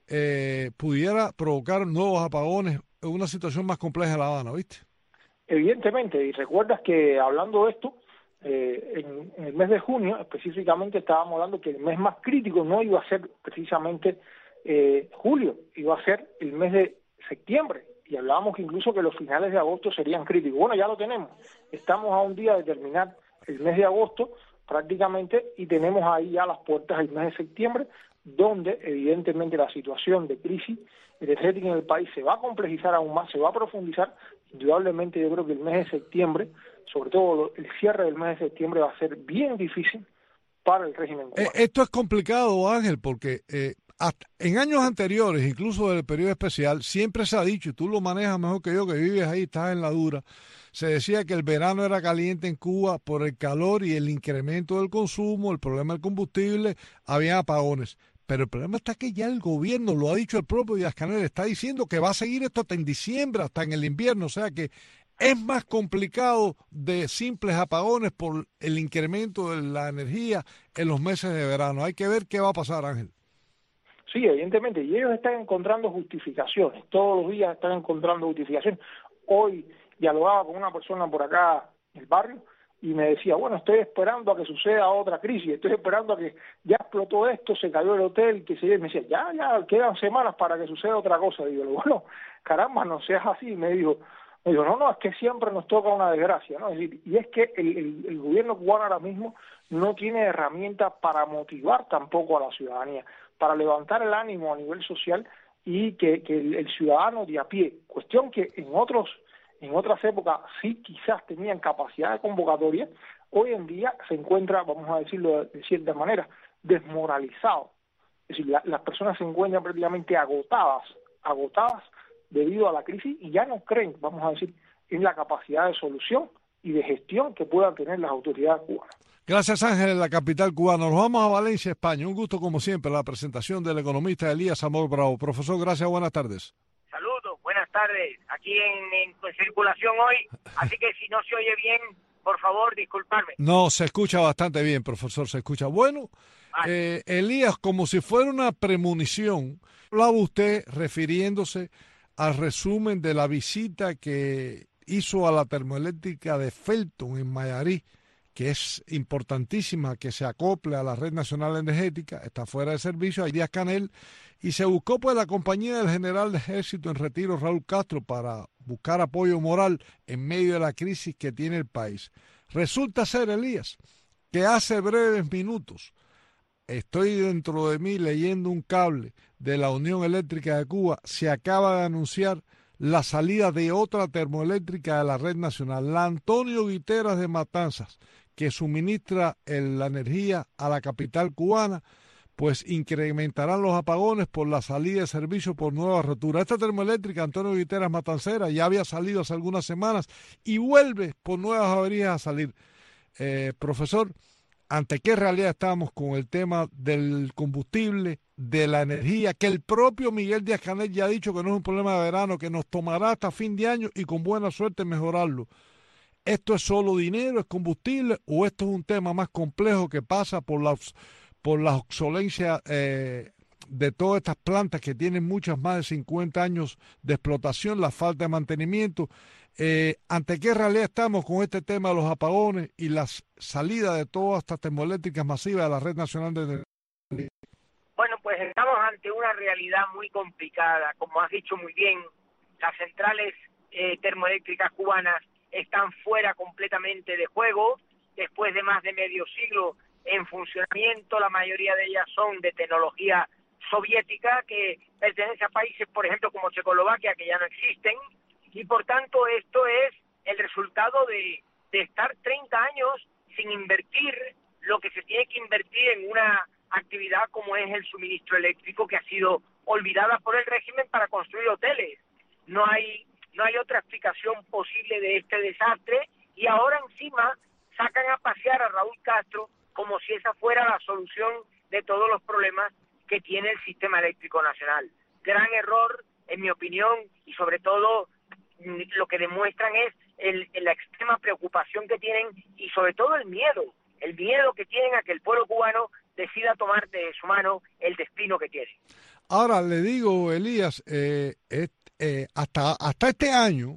eh, pudiera provocar nuevos apagones en una situación más compleja en La Habana, ¿viste? Evidentemente, y recuerdas que hablando de esto, Eh, en, en el mes de junio específicamente estábamos hablando que el mes más crítico no iba a ser precisamente eh, julio, iba a ser el mes de septiembre y hablábamos que incluso que los finales de agosto serían críticos. Bueno, ya lo tenemos, estamos a un día de terminar el mes de agosto prácticamente y tenemos ahí ya las puertas del mes de septiembre, donde evidentemente la situación de crisis energética en el país se va a complejizar aún más, se va a profundizar. Indudablemente yo creo que el mes de septiembre, sobre todo el cierre del mes de septiembre, va a ser bien difícil para el régimen cubano. Eh, esto es complicado, Ángel, porque eh, hasta en años anteriores, incluso del periodo especial, siempre se ha dicho, y tú lo manejas mejor que yo, que vives ahí, estás en la dura, se decía que el verano era caliente en Cuba por el calor y el incremento del consumo, el problema del combustible, había apagones. Pero el problema está que ya el gobierno, lo ha dicho el propio Díaz-Canel, está diciendo que va a seguir esto hasta en diciembre, hasta en el invierno, o sea que es más complicado de simples apagones por el incremento de la energía en los meses de verano. Hay que ver qué va a pasar, Ángel. Sí, evidentemente, y ellos están encontrando justificaciones, todos los días están encontrando justificaciones. Hoy dialogaba con una persona por acá en el barrio y me decía, bueno, estoy esperando a que suceda otra crisis, estoy esperando a que ya explotó esto, se cayó el hotel, que se me decía, ya, ya, quedan semanas para que suceda otra cosa. Digo, bueno, caramba, no seas así. Me dijo, me dijo, no, no, es que siempre nos toca una desgracia, ¿no? Es decir, y es que el, el, el gobierno cubano ahora mismo no tiene herramientas para motivar tampoco a la ciudadanía, para levantar el ánimo a nivel social y que, que el, el ciudadano de a pie, cuestión que en otros en otras épocas sí quizás tenían capacidad de convocatoria, hoy en día se encuentra, vamos a decirlo de cierta manera, desmoralizado. Es decir, la, las personas se encuentran prácticamente agotadas, agotadas debido a la crisis y ya no creen, vamos a decir, en la capacidad de solución y de gestión que puedan tener las autoridades cubanas. Gracias, Ángel, en la capital cubana. Nos vamos a Valencia, España. Un gusto, como siempre, la presentación del economista Elías Amor Bravo. Profesor, gracias, buenas tardes. Saludos, buenas tardes. Aquí en, en, en circulación hoy, así que si no se oye bien, por favor, disculparme. No, se escucha bastante bien, profesor, se escucha. Bueno, vale. eh, Elías, como si fuera una premonición, hablaba usted refiriéndose al resumen de la visita que hizo a la termoeléctrica de Felton en Mayarí, que es importantísima que se acople a la Red Nacional Energética, está fuera de servicio, hay Díaz-Canel, y se buscó pues la compañía del general de ejército en retiro, Raúl Castro, para buscar apoyo moral en medio de la crisis que tiene el país. Resulta ser, Elías, que hace breves minutos estoy dentro de mí leyendo un cable de la Unión Eléctrica de Cuba, se acaba de anunciar la salida de otra termoeléctrica de la Red Nacional, la Antonio Guiteras de Matanzas, que suministra el, la energía a la capital cubana, pues incrementarán los apagones por la salida de servicio por nuevas roturas. Esta termoeléctrica, Antonio Guiteras Matancera, ya había salido hace algunas semanas y vuelve por nuevas averías a salir. Eh, profesor, ¿ante qué realidad estamos con el tema del combustible, de la energía, que el propio Miguel Díaz-Canel ya ha dicho que no es un problema de verano, que nos tomará hasta fin de año y con buena suerte mejorarlo? ¿Esto es solo dinero, es combustible, o esto es un tema más complejo que pasa por la, por la obsolencia eh, de todas estas plantas que tienen muchas más de cincuenta años de explotación, la falta de mantenimiento? Eh, ¿Ante qué realidad estamos con este tema de los apagones y la salida de todas estas termoeléctricas masivas de la Red Nacional de Energía? Bueno, pues estamos ante una realidad muy complicada. Como has dicho muy bien, las centrales eh, termoeléctricas cubanas están fuera completamente de juego, después de más de medio siglo en funcionamiento. La mayoría de ellas son de tecnología soviética, que pertenece a países, por ejemplo, como Checoslovaquia, que ya no existen, y por tanto esto es el resultado de, de estar treinta años sin invertir lo que se tiene que invertir en una actividad como es el suministro eléctrico, que ha sido olvidada por el régimen para construir hoteles. No hay no hay otra explicación posible de este desastre, y ahora encima sacan a pasear a Raúl Castro como si esa fuera la solución de todos los problemas que tiene el sistema eléctrico nacional. Gran error, en mi opinión, y sobre todo lo que demuestran es el, la extrema preocupación que tienen y sobre todo el miedo, el miedo que tienen a que el pueblo cubano decida tomar de su mano el destino que tiene. Ahora le digo, Elías, eh, eh, eh, hasta, hasta este año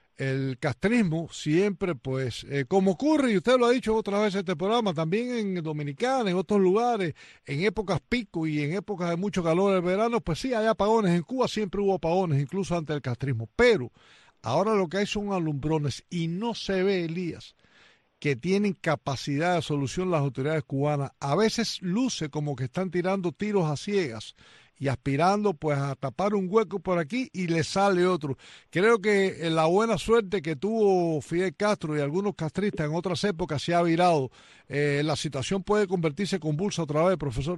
el castrismo siempre, pues, eh, como ocurre, y usted lo ha dicho otra vez en este programa, también en Dominicana, en otros lugares, en épocas pico y en épocas de mucho calor del verano, pues sí, hay apagones. En Cuba siempre hubo apagones, incluso antes del castrismo, pero ahora lo que hay son alumbrones y no se ve, Elías, que tienen capacidad de solución las autoridades cubanas. A veces luce como que están tirando tiros a ciegas y aspirando pues a tapar un hueco por aquí y le sale otro. Creo que la buena suerte que tuvo Fidel Castro y algunos castristas en otras épocas se ha virado. Eh, la situación puede convertirse convulsa otra vez, profesor.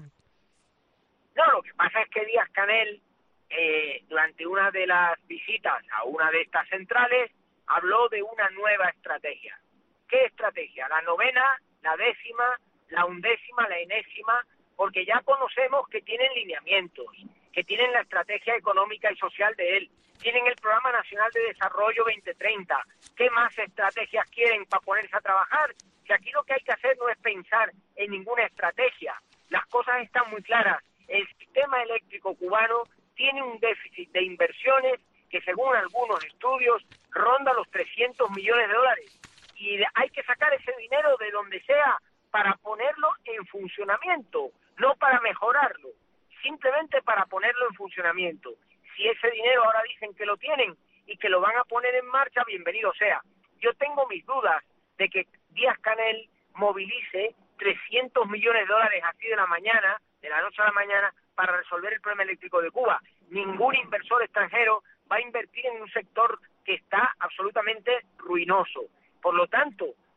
No, lo que pasa es que Díaz-Canel, eh, durante una de las visitas a una de estas centrales, habló de una nueva estrategia. ¿Qué estrategia? La novena, la décima, la undécima, la enésima, porque ya conocemos que tienen lineamientos, que tienen la estrategia económica y social de él, tienen el Programa Nacional de Desarrollo veinte treinta. ¿Qué más estrategias quieren para ponerse a trabajar? Si aquí lo que hay que hacer no es pensar en ninguna estrategia. Las cosas están muy claras. El sistema eléctrico cubano tiene un déficit de inversiones que, según algunos estudios, ronda los trescientos millones de dólares. Y hay que sacar ese dinero de donde sea para ponerlo en funcionamiento, no para mejorarlo, simplemente para ponerlo en funcionamiento. Si ese dinero ahora dicen que lo tienen y que lo van a poner en marcha, bienvenido sea. Yo tengo mis dudas de que Díaz-Canel movilice trescientos millones de dólares así de la mañana, de la noche a la mañana, para resolver el problema eléctrico de Cuba. Ningún inversor extranjero va a invertir en un sector que está absolutamente ruinoso. Por lo tanto,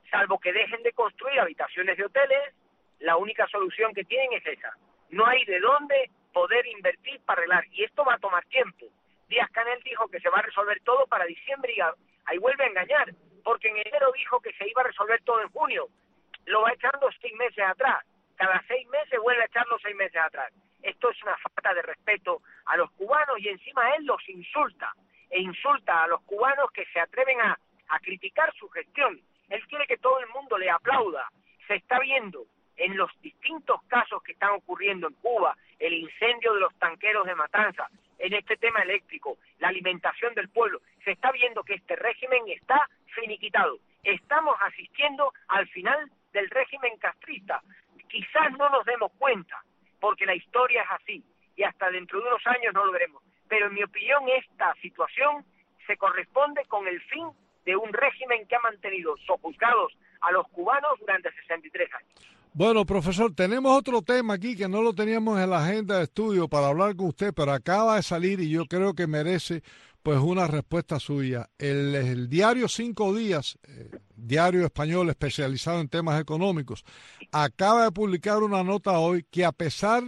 salvo que dejen de construir habitaciones de hoteles, la única solución que tienen es esa. No hay de dónde poder invertir para arreglar, y esto va a tomar tiempo. Díaz-Canel dijo que se va a resolver todo para diciembre y ahí vuelve a engañar, porque en enero dijo que se iba a resolver todo en junio. Lo va echando seis meses atrás. Cada seis meses vuelve a echarlo seis meses atrás. Esto es una falta de respeto a los cubanos y encima él los insulta. E insulta a los cubanos que se atreven a, a criticar su gestión. Él quiere que todo el mundo le aplauda. Se está viendo en los distintos casos que están ocurriendo en Cuba, el incendio de los tanqueros de Matanza, en este tema eléctrico, la alimentación del pueblo, se está viendo que este régimen está finiquitado. Estamos asistiendo al final del régimen castrista. Quizás no nos demos cuenta, porque la historia es así, y hasta dentro de unos años no lo veremos. Pero en mi opinión esta situación se corresponde con el fin de un régimen que ha mantenido sojuzgados a los cubanos durante sesenta y tres años. Bueno, profesor, tenemos otro tema aquí que no lo teníamos en la agenda de estudio para hablar con usted, pero acaba de salir y yo creo que merece pues una respuesta suya. El, el diario Cinco Días, eh, diario español especializado en temas económicos, acaba de publicar una nota hoy que a pesar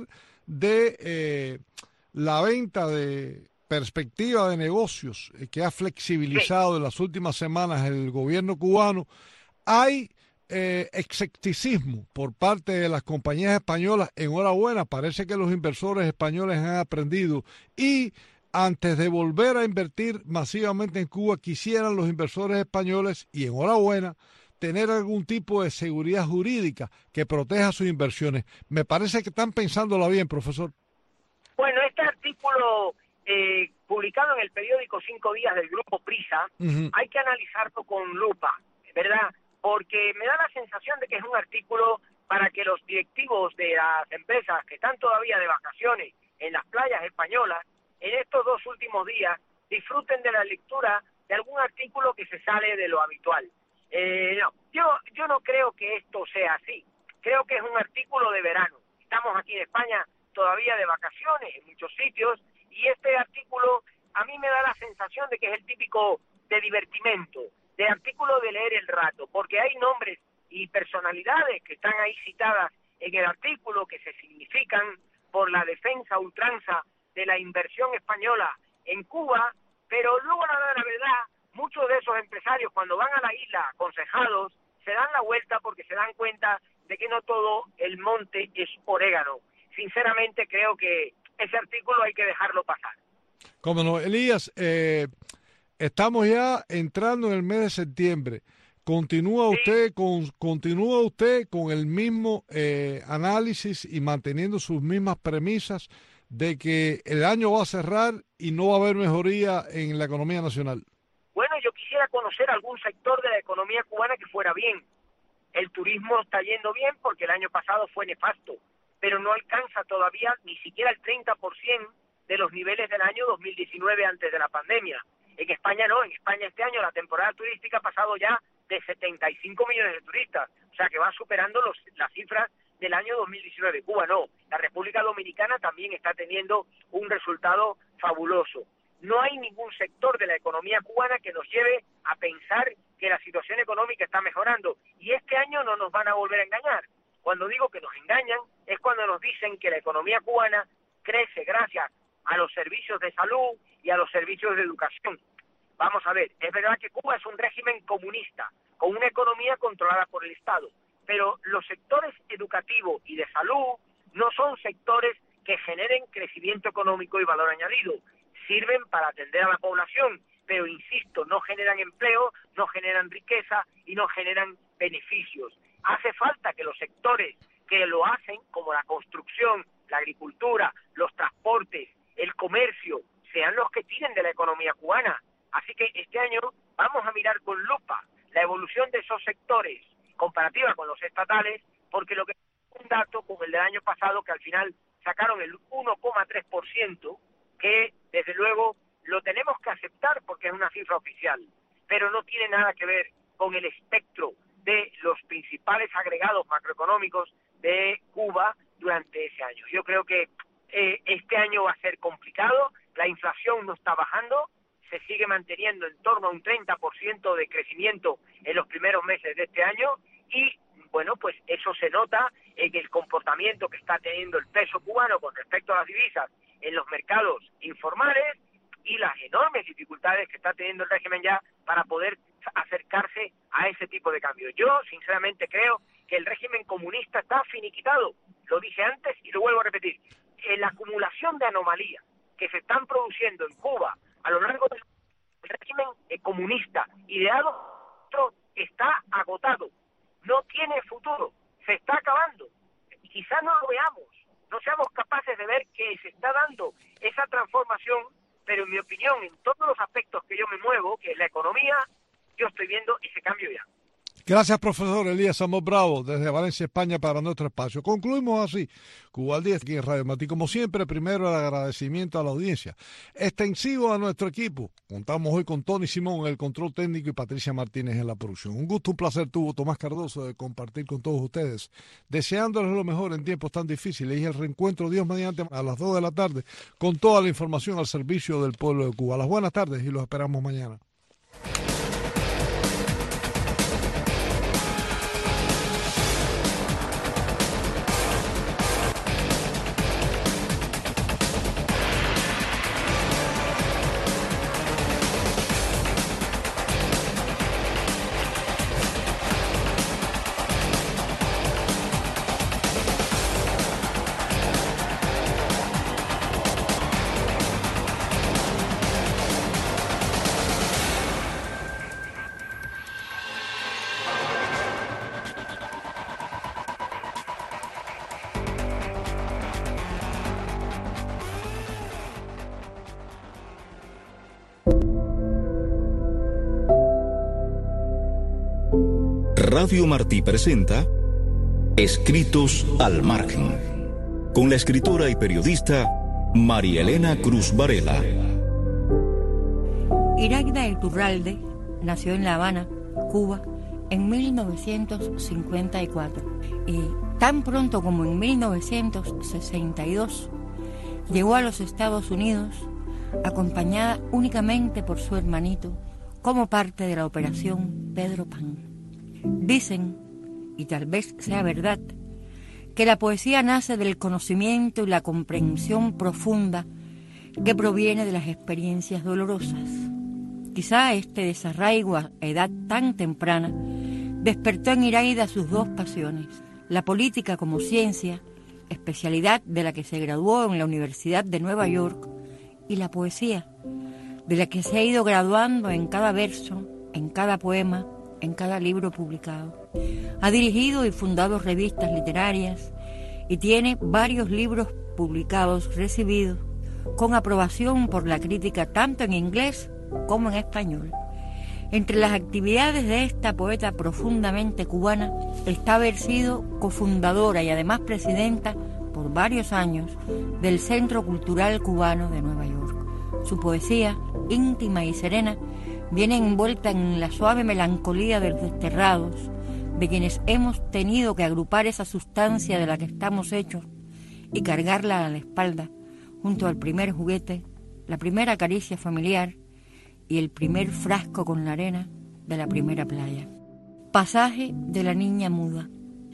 de eh, la venta de perspectiva de negocios eh, que ha flexibilizado en las últimas semanas el gobierno cubano, hay Eh, escepticismo por parte de las compañías españolas. Enhorabuena, parece que los inversores españoles han aprendido y antes de volver a invertir masivamente en Cuba quisieran los inversores españoles, y enhorabuena, tener algún tipo de seguridad jurídica que proteja sus inversiones. Me parece que están pensándola bien, profesor. Bueno, este artículo eh, publicado en el periódico Cinco Días del Grupo Prisa, uh-huh. hay que analizarlo con lupa, ¿verdad? Porque me da la sensación de que es un artículo para que los directivos de las empresas que están todavía de vacaciones en las playas españolas, en estos dos últimos días, disfruten de la lectura de algún artículo que se sale de lo habitual. Eh, no, yo, yo no creo que esto sea así. Creo que es un artículo de verano. Estamos aquí en España todavía de vacaciones en muchos sitios, y este artículo a mí me da la sensación de que es el típico de divertimento, de artículo de leer el rato, porque hay nombres y personalidades que están ahí citadas en el artículo que se significan por la defensa ultranza de la inversión española en Cuba, pero luego la, la verdad, muchos de esos empresarios cuando van a la isla aconsejados se dan la vuelta porque se dan cuenta de que no todo el monte es orégano. Sinceramente creo que ese artículo hay que dejarlo pasar. Cómo no, Elías, eh... estamos ya entrando en el mes de septiembre. ¿Continúa sí. usted con continúa usted con el mismo eh, análisis y manteniendo sus mismas premisas de que el año va a cerrar y no va a haber mejoría en la economía nacional? Bueno, yo quisiera conocer algún sector de la economía cubana que fuera bien. El turismo está yendo bien porque el año pasado fue nefasto, pero no alcanza todavía ni siquiera el treinta por ciento de los niveles del año dos mil diecinueve antes de la pandemia. En España no, en España este año la temporada turística ha pasado ya de setenta y cinco millones de turistas, o sea que va superando los, las cifras del año dos mil diecinueve. Cuba no, la República Dominicana también está teniendo un resultado fabuloso. No hay ningún sector de la economía cubana que nos lleve a pensar que la situación económica está mejorando, y este año no nos van a volver a engañar. Cuando digo que nos engañan es cuando nos dicen que la economía cubana crece gracias a los servicios de salud y a los servicios de educación. Vamos a ver, es verdad que Cuba es un régimen comunista, con una economía controlada por el Estado, pero los sectores educativo y de salud no son sectores que generen crecimiento económico y valor añadido. Sirven para atender a la población, pero insisto, no generan empleo, no generan riqueza y no generan beneficios. Hace falta que los sectores que lo hacen, como la construcción, la agricultura, los transportes, el comercio, sean los que tiren de la economía cubana. Así que este año vamos a mirar con lupa la evolución de esos sectores comparativa con los estatales, porque lo que es un dato como el del año pasado, que al final sacaron el uno coma tres por ciento, que desde luego lo tenemos que aceptar porque es una cifra oficial, pero no tiene nada que ver con el espectro de los principales agregados macroeconómicos de Cuba durante ese año. Yo creo que eh, este año va a ser complicado, la inflación no está bajando, se sigue manteniendo en torno a un treinta por ciento de crecimiento en los primeros meses de este año y, bueno, pues eso se nota en el comportamiento que está teniendo el peso cubano con respecto a las divisas en los mercados informales y las enormes dificultades que está teniendo el régimen ya para poder acercarse a ese tipo de cambio. Yo, sinceramente, creo que el régimen comunista está finiquitado. Lo dije antes y lo vuelvo a repetir. En la acumulación de anomalías que se están produciendo en Cuba a lo largo del régimen comunista ideado está agotado. No tiene futuro. Se está acabando. Quizá no lo veamos. No seamos capaces de ver que se está dando esa transformación, pero en mi opinión, en todos los aspectos que yo me muevo, que es la economía, yo estoy viendo ese cambio ya. Gracias, profesor Elías Amos Bravo, desde Valencia, España, para nuestro espacio. Concluimos así, Cuba al día, aquí en Radio Martí. Como siempre, primero el agradecimiento a la audiencia, extensivo a nuestro equipo. Contamos hoy con Tony Simón en el control técnico y Patricia Martínez en la producción. Un gusto, un placer tuvo Tomás Cardoso de compartir con todos ustedes, deseándoles lo mejor en tiempos tan difíciles y el reencuentro, Dios mediante, a las dos de la tarde, con toda la información al servicio del pueblo de Cuba. Las buenas tardes y los esperamos mañana. Radio Martí presenta Escritos al Margen, con la escritora y periodista María Elena Cruz Varela. Iraida Iturralde nació en La Habana, Cuba, en mil novecientos cincuenta y cuatro y tan pronto como en mil novecientos sesenta y dos llegó a los Estados Unidos acompañada únicamente por su hermanito como parte de la operación Pedro Pan. Dicen, y tal vez sea verdad, que la poesía nace del conocimiento y la comprensión profunda que proviene de las experiencias dolorosas. Quizá este desarraigo a edad tan temprana despertó en Iraida sus dos pasiones, la política como ciencia, especialidad de la que se graduó en la Universidad de Nueva York, y la poesía, de la que se ha ido graduando en cada verso, en cada poema, en cada libro publicado. Ha dirigido y fundado revistas literarias y tiene varios libros publicados recibidos con aprobación por la crítica tanto en inglés como en español. Entre las actividades de esta poeta profundamente cubana está haber sido cofundadora y además presidenta por varios años del Centro Cultural Cubano de Nueva York. Su poesía, íntima y serena, viene envuelta en la suave melancolía de los desterrados, de quienes hemos tenido que agrupar esa sustancia de la que estamos hechos y cargarla a la espalda, junto al primer juguete, la primera caricia familiar y el primer frasco con la arena de la primera playa. Pasaje de la niña muda.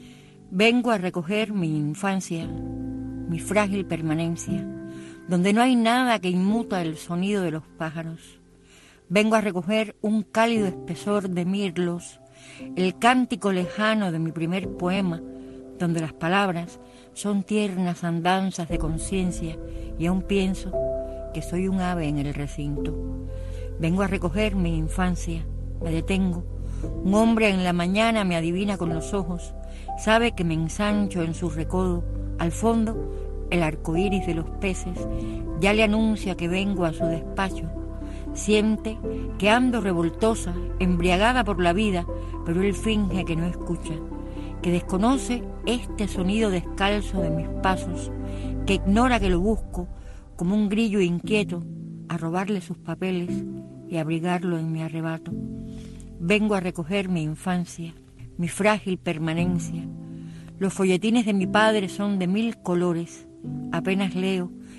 Vengo a recoger mi infancia, mi frágil permanencia, donde no hay nada que inmuta el sonido de los pájaros. Vengo a recoger un cálido espesor de mirlos, el cántico lejano de mi primer poema, donde las palabras son tiernas andanzas de conciencia y aún pienso que soy un ave en el recinto. Vengo a recoger mi infancia, me detengo. Un hombre en la mañana me adivina con los ojos, sabe que me ensancho en su recodo. Al fondo, el arco iris de los peces ya le anuncia que vengo a su despacho. Siente que ando revoltosa, embriagada por la vida, pero él finge que no escucha, que desconoce este sonido descalzo de mis pasos, que ignora que lo busco como un grillo inquieto a robarle sus papeles y abrigarlo en mi arrebato. Vengo a recoger mi infancia, mi frágil permanencia. Los folletines de mi padre son de mil colores, apenas leo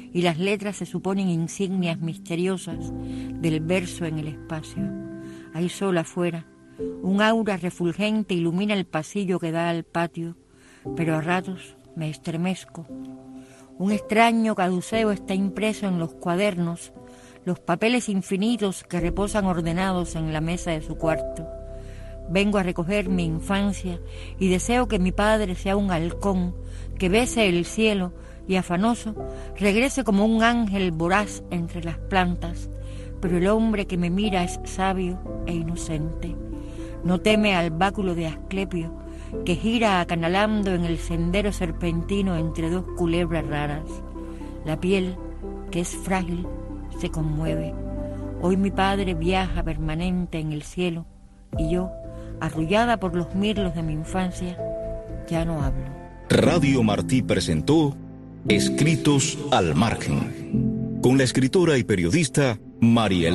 y las letras se suponen insignias misteriosas del verso en el espacio. Hay sol afuera, un aura refulgente ilumina el pasillo que da al patio, pero a ratos me estremezco. Un extraño caduceo está impreso en los cuadernos, los papeles infinitos que reposan ordenados en la mesa de su cuarto. Vengo a recoger mi infancia y deseo que mi padre sea un halcón que bese el cielo y afanoso regrese como un ángel voraz entre las plantas, pero el hombre que me mira es sabio e inocente. No teme al báculo de Asclepio que gira acanalando en el sendero serpentino entre dos culebras raras. La piel, que es frágil, se conmueve. Hoy mi padre viaja permanente en el cielo y yo, arrullada por los mirlos de mi infancia, ya no hablo. Radio Martí presentó Escritos al Margen, con la escritora y periodista Marielena